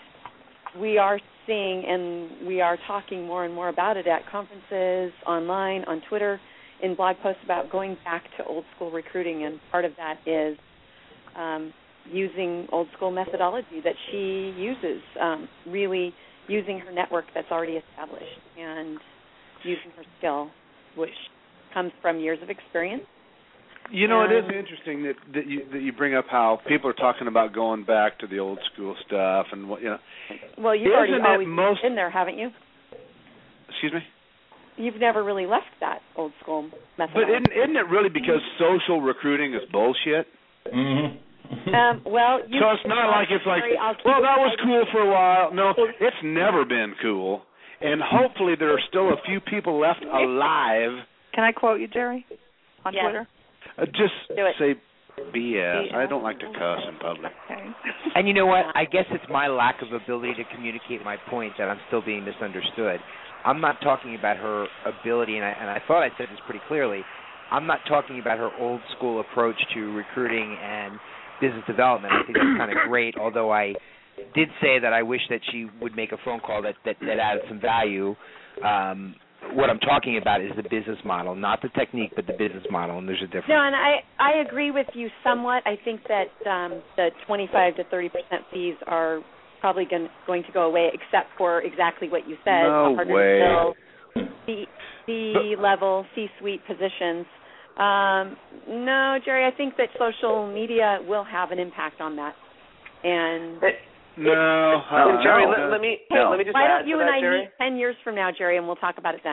we are seeing and we are talking more and more about it at conferences, online, on Twitter, in blog posts about going back to old school recruiting, and part of that is um, using old school methodology that she uses, um, really using her network that's already established and using her skill, which comes from years of experience. You know, it is And- interesting that that you that you bring up how people are talking about going back to the old school stuff and what you know. Well, you've Isn't already it always most- been there, haven't you? Excuse me. You've never really left that old school But methodology. isn't, isn't it really because social recruiting is bullshit? Mm-hmm. Um, well, you So it's not like it's like, I'll keep well, it that was tight. cool for a while. No, it's never been cool. And hopefully there are still a few people left alive. Can I quote you, Jerry, on Yes. Twitter? Uh, just Do it. say B S. I don't like to cuss in public. Okay. And you know what? I guess it's my lack of ability to communicate my point that I'm still being misunderstood. I'm not talking about her ability, and I, and I thought I said this pretty clearly. I'm not talking about her old school approach to recruiting and business development. I think that's kind of great, although I did say that I wish that she would make a phone call that, that, that added some value. Um, what I'm talking about is the business model, not the technique, but the business model, and there's a difference. No, and I, I agree with you somewhat. I think that um, the twenty-five to thirty percent fees are probably going, going to go away, except for exactly what you said. No harder way. to fill, C, C-level, C-suite positions. Um, no, Jerry, I think that social media will have an impact on that. And No. Um, uh, Jerry, no. let, let me hey, let me just why add don't you to and that, I Jerry. meet ten years from now, Jerry, and we'll talk about it then.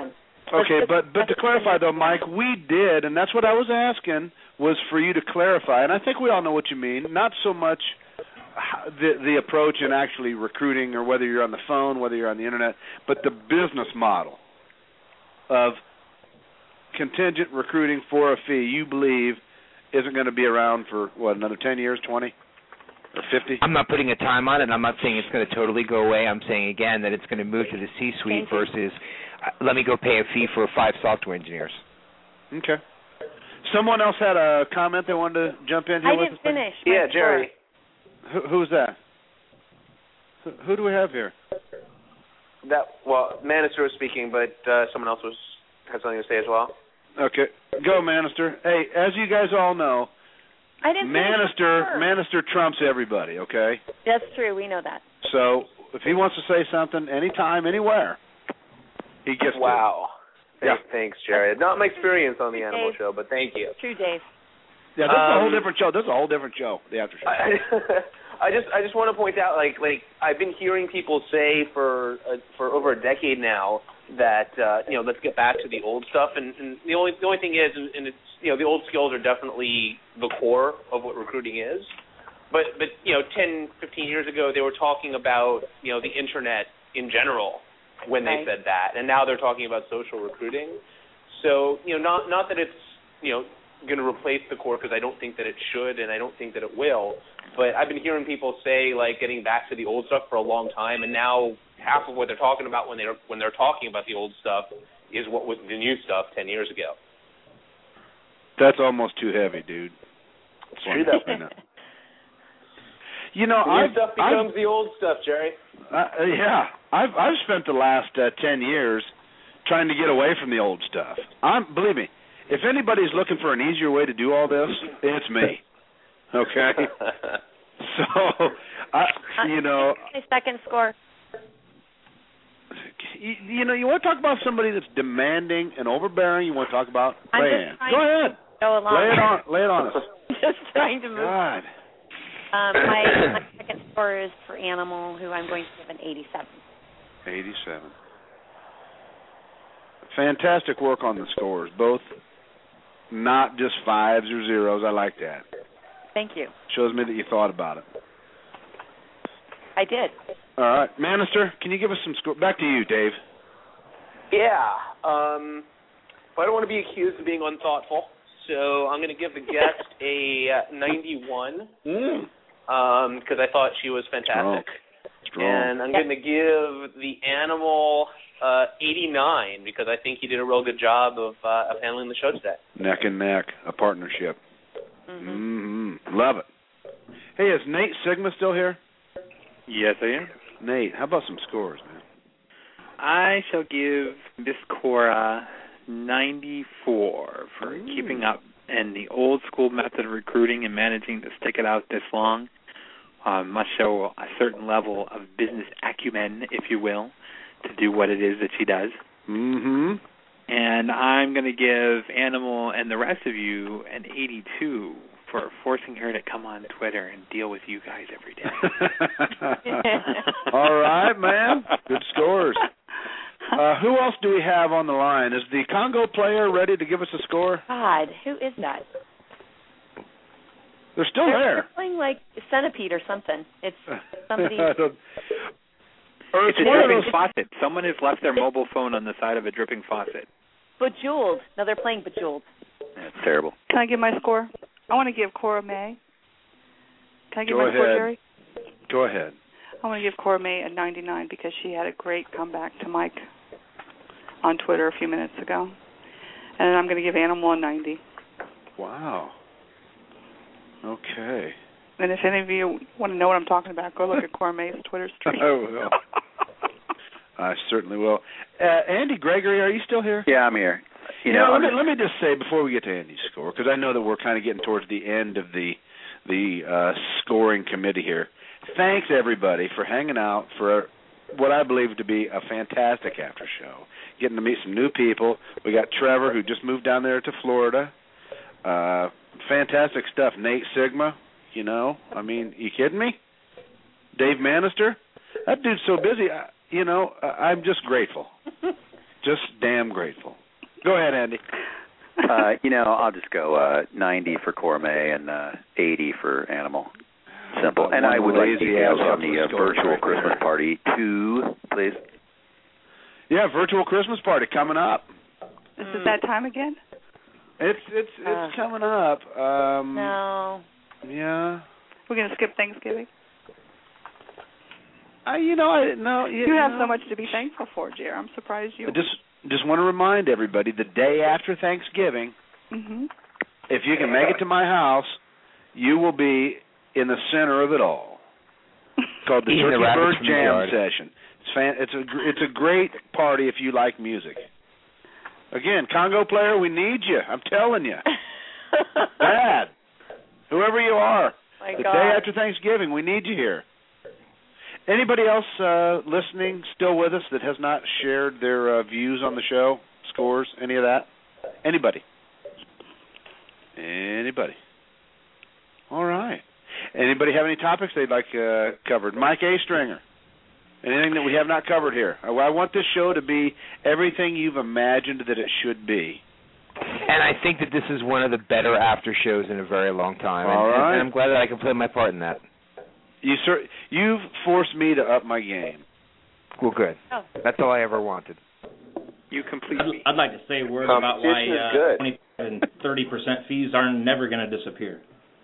Okay, but but to clarify though, Mike, we did, and that's what I was asking was for you to clarify, and I think we all know what you mean. Not so much the the approach in actually recruiting, or whether you're on the phone, whether you're on the internet, but the business model of contingent recruiting for a fee. You believe isn't going to be around for what, another ten years, twenty? Or fifty? I'm not putting a time on it. I'm not saying it's going to totally go away. I'm saying, again, that it's going to move to the C-suite versus uh, let me go pay a fee for five software engineers. Okay. Someone else had a comment they wanted to jump in here I with didn't us? finish. Yeah, Jerry. Who, who's that? Who, who do we have here? That well, Manister was speaking, but uh, someone else was had something to say as well. Okay. Go, Manister. Hey, as you guys all know, I didn't Manister, Manister trumps everybody, okay? That's true. We know that. So if he wants to say something anytime, anywhere, he gets wow. to. Yeah. Thanks, Jerry. Not my experience on the True, Animal Dave. Show, but thank you. True, Dave. Yeah, this is a whole Um, different show. This is a whole different show, the after show. I, I just I just want to point out, like like I've been hearing people say for uh, for over a decade now that uh, you know let's get back to the old stuff, and, and the only the only thing is, and, and it's you know the old skills are definitely the core of what recruiting is, but but you know ten, fifteen years ago they were talking about you know the internet in general when they Right. said that, and now they're talking about social recruiting. So you know not not that it's you know going to replace the core, because I don't think that it should, and I don't think that it will. But I've been hearing people say like getting back to the old stuff for a long time, and now half of what they're talking about when they're when they're talking about the old stuff is what was the new stuff ten years ago. That's almost too heavy, dude. It's true though. You know, the new I've, stuff becomes I've, the old stuff, Jerry. uh, yeah, I've I've spent the last uh, ten years trying to get away from the old stuff. I'm believe me. If anybody's looking for an easier way to do all this, it's me. Okay? So, I, you know... My second score. You, you know, you want to talk about somebody that's demanding and overbearing, you want to talk about I'm Rayanne. just trying Go to ahead. Go along. Lay it on, lay it on us. Just trying to move. God. Um, my, my second score is for Animal, who I'm going to give an eighty-seven. eighty-seven. Fantastic work on the scores, both not just fives or zeros. I like that. Thank you. Shows me that you thought about it. I did. All right. Manister, can you give us some score? Back to you, Dave. Yeah. Um, but I don't want to be accused of being unthoughtful, so I'm going to give the guest a uh, ninety-one Mm. because I thought she was fantastic. Strong. Strong. And I'm going to give the Animal uh, eighty-nine because I think he did a real good job of, uh, of handling the show today. Neck and neck, a partnership. Mm-hmm. Mm-hmm. Love it. Hey, is Nate Sigma still here? Yes, I am. Nate, how about some scores, man? I shall give Miss Cora ninety-four for Ooh. keeping up and the old school method of recruiting and managing to stick it out this long. Uh, must show a certain level of business acumen, if you will, to do what it is that she does. Mm-hmm. And I'm going to give Animal and the rest of you an eighty-two for forcing her to come on Twitter and deal with you guys every day. All right, man. Good scores. Uh, who else do we have on the line? Is the Congo player ready to give us a score? God, who is that? They're still they're, there. They're playing like Centipede or something. It's somebody. I don't- or It's it's a one of dripping those- faucet. Someone has left their mobile phone on the side of a dripping faucet. Bejeweled. No, they're playing Bejeweled. That's terrible. Can I give my score? I want to give Cora May. Can I give Go my score, ahead. Jerry? Go ahead. I want to give Cora May a ninety-nine because she had a great comeback to Mike on Twitter a few minutes ago. And I'm going to give Animal a ninety. Wow. Okay. And if any of you want to know what I'm talking about, go look at Cora May's Twitter stream. I will. I certainly will. Uh, Andy Gregory, are you still here? Yeah, I'm here. You, You know, know, let I'm me, just- let me just say before we get to Andy's score, because I know that we're kind of getting towards the end of the the uh, scoring committee here. Thanks everybody for hanging out for what I believe to be a fantastic after show. Getting to meet some new people. We got Trevor who just moved down there to Florida. Uh, fantastic stuff. Nate Sigma, you know, I mean, you kidding me? Dave Manister, that dude's so busy. I, you know, I, I'm just grateful. Just damn grateful. Go ahead, Andy. uh, you know, I'll just go uh, ninety for Cora May and uh, eighty for Animal. Simple. And I would like details on the uh, virtual Christmas party too, please. Yeah, virtual Christmas party coming up. Is it that time again? It's it's it's uh, coming up. Um, no. Yeah. We're gonna skip Thanksgiving. I, you know, I no. You, you have no. so much to be thankful for, Jer. I'm surprised you. I just just want to remind everybody, the day after Thanksgiving, mm-hmm. if you can make it to my house, you will be in the center of it all. It's called the Turkey Bird Jam Session. It's fan, it's a it's a great party if you like music. Again, Congo player, we need you. I'm telling you. Bad. Whoever you are. My the God. day after Thanksgiving, we need you here. Anybody else uh, listening still with us that has not shared their uh, views on the show, scores, any of that? Anybody? Anybody? All right. Anybody have any topics they'd like uh, covered? Mike A. Stringer. Anything that we have not covered here? I, I want this show to be everything you've imagined that it should be. And I think that this is one of the better after shows in a very long time. All and, right. and I'm glad that I can play my part in that. You sir, you've forced me to up my game. Well, good. Oh. That's all I ever wanted. You complete me. I'd like to say a word about why uh, twenty and thirty percent fees are never going to disappear.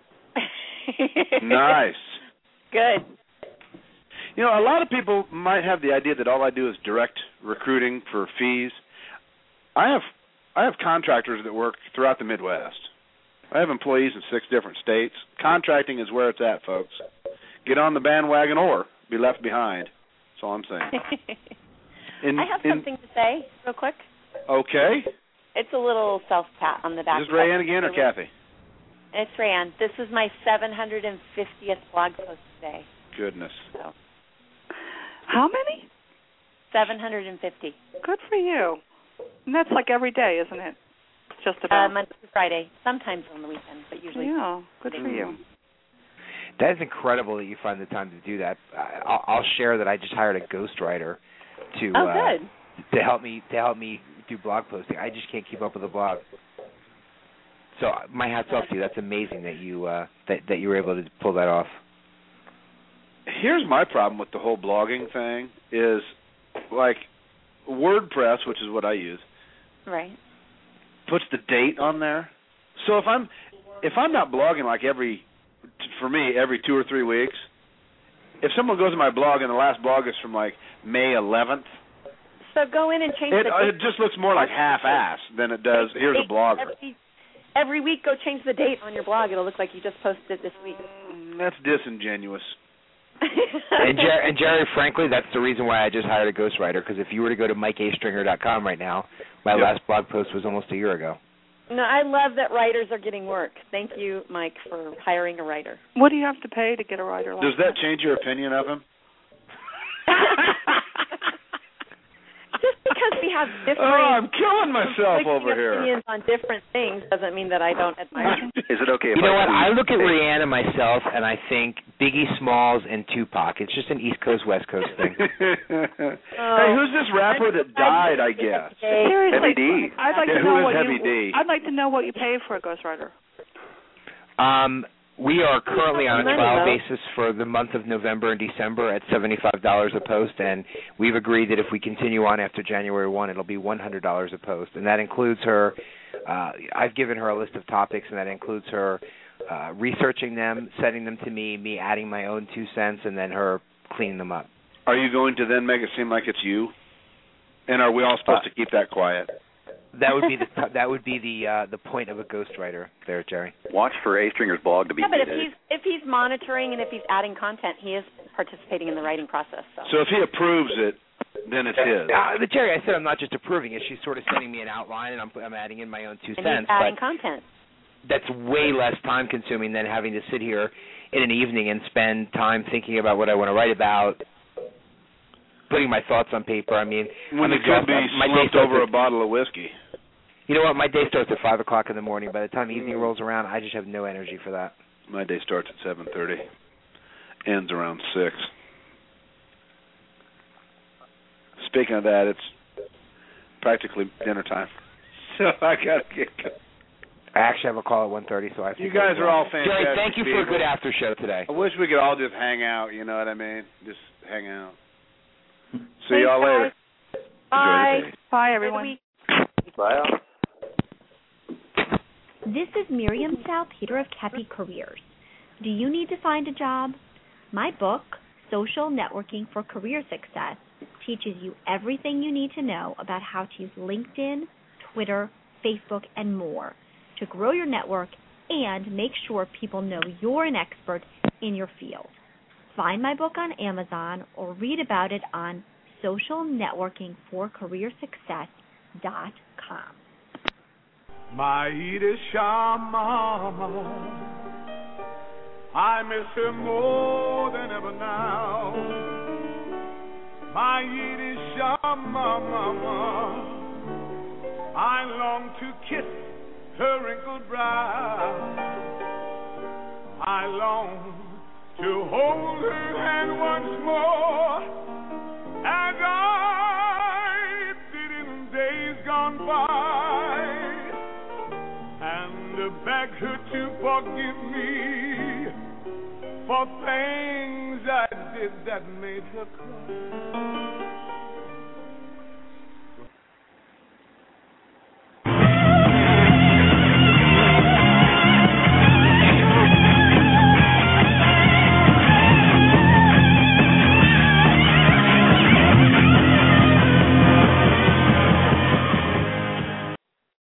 Nice. Good. You know, a lot of people might have the idea that all I do is direct recruiting for fees. I have I have contractors that work throughout the Midwest. I have employees in six different states. Contracting is where it's at, folks. Get on the bandwagon or be left behind. That's all I'm saying. In, I have in, something to say real quick. Okay. It's a little self-pat on the back. Is this Rayanne again or Kathy? It's Rayanne. This is my seven hundred fiftieth blog post today. Goodness. So. How many? seven hundred fifty. Good for you. And that's like every day, isn't it? Just about. Uh, Monday to Friday. Sometimes on the weekend, but usually. Yeah, good for you. That is incredible that you find the time to do that. I'll, I'll share that I just hired a ghostwriter to oh, uh, good. to help me to help me do blog posting. I just can't keep up with the blog. So my hat's off to you. That's amazing that you uh, that that you were able to pull that off. Here's my problem with the whole blogging thing is, like, WordPress, which is what I use, right, puts the date on there. So if I'm if I'm not blogging like every, for me, every two or three weeks, if someone goes to my blog and the last blog is from like May eleventh, so go in and change it, the date. it just looks more like half-assed than it does. Here's a blogger. Every, every week, go change the date on your blog. It'll look like you just posted it this week. That's disingenuous. and, Jer- and Jerry, frankly, that's the reason why I just hired a ghostwriter, because if you were to go to mike a stringer dot com right now, my yep. last blog post was almost a year ago. No, I love that writers are getting work. Thank you, Mike, for hiring a writer. What do you have to pay to get a writer like Does that change your opinion of him? Just because we have different... Oh, I'm killing myself over here. ...opinions on different things doesn't mean that I don't admire them. Is it okay if You know I what? I look at Rihanna myself, and I think Biggie Smalls and Tupac. It's just an East Coast, West Coast thing. oh, hey, who's this rapper that died, I guess? Seriously, Heavy D. I'd like yeah, to know who is what Heavy you, D? I'd like to know what you pay for a ghostwriter. Um, we are currently on a money, trial though. basis for the month of November and December at seventy-five dollars a post, and we've agreed that if we continue on after January first, it'll be one hundred dollars a post, and that includes her, uh, I've given her a list of topics, and that includes her uh, researching them, sending them to me, me adding my own two cents, and then her cleaning them up. Are you going to then make it seem like it's you? And are we all supposed uh, to keep that quiet? That would be the that would be the uh, the point of a ghostwriter there, Jerry. Watch for A Stringer's blog to be. Yeah, but if he's if he's monitoring and if he's adding content, he is participating in the writing process. So, so if he approves it, then it's his. Uh, the Jerry, I said I'm not just approving it. She's sort of sending me an outline, and I'm I'm adding in my own two and cents. He's adding but content. That's way less time consuming than having to sit here in an evening and spend time thinking about what I want to write about, putting my thoughts on paper. I mean, when I'm it could be slumped over at, a bottle of whiskey. You know what? My day starts at five o'clock in the morning. By the time evening rolls around, I just have no energy for that. My day starts at seven thirty, ends around six. Speaking of that, it's practically dinner time. So I got to get going. I actually have a call at one thirty, so I think you guys are all fantastic. Jerry, thank you people. for a good after show today. I wish we could all just hang out, you know what I mean? Just hang out. See Thanks, y'all later. Bye. Enjoy the day. Bye, everyone. Bye. This is Miriam Salpeter of Kepi Careers. Do you need to find a job? My book, Social Networking for Career Success, teaches you everything you need to know about how to use LinkedIn, Twitter, Facebook, and more to grow your network and make sure people know you're an expert in your field. Find my book on Amazon or read about it on social networking for career success dot com. My Edith Sharma, I miss her more than ever now. My Edith Sharma, mama, I long to kiss her wrinkled brow. I long to hold her hand once more, as I did in days gone by, and beg her to forgive me for things I did that made her cry.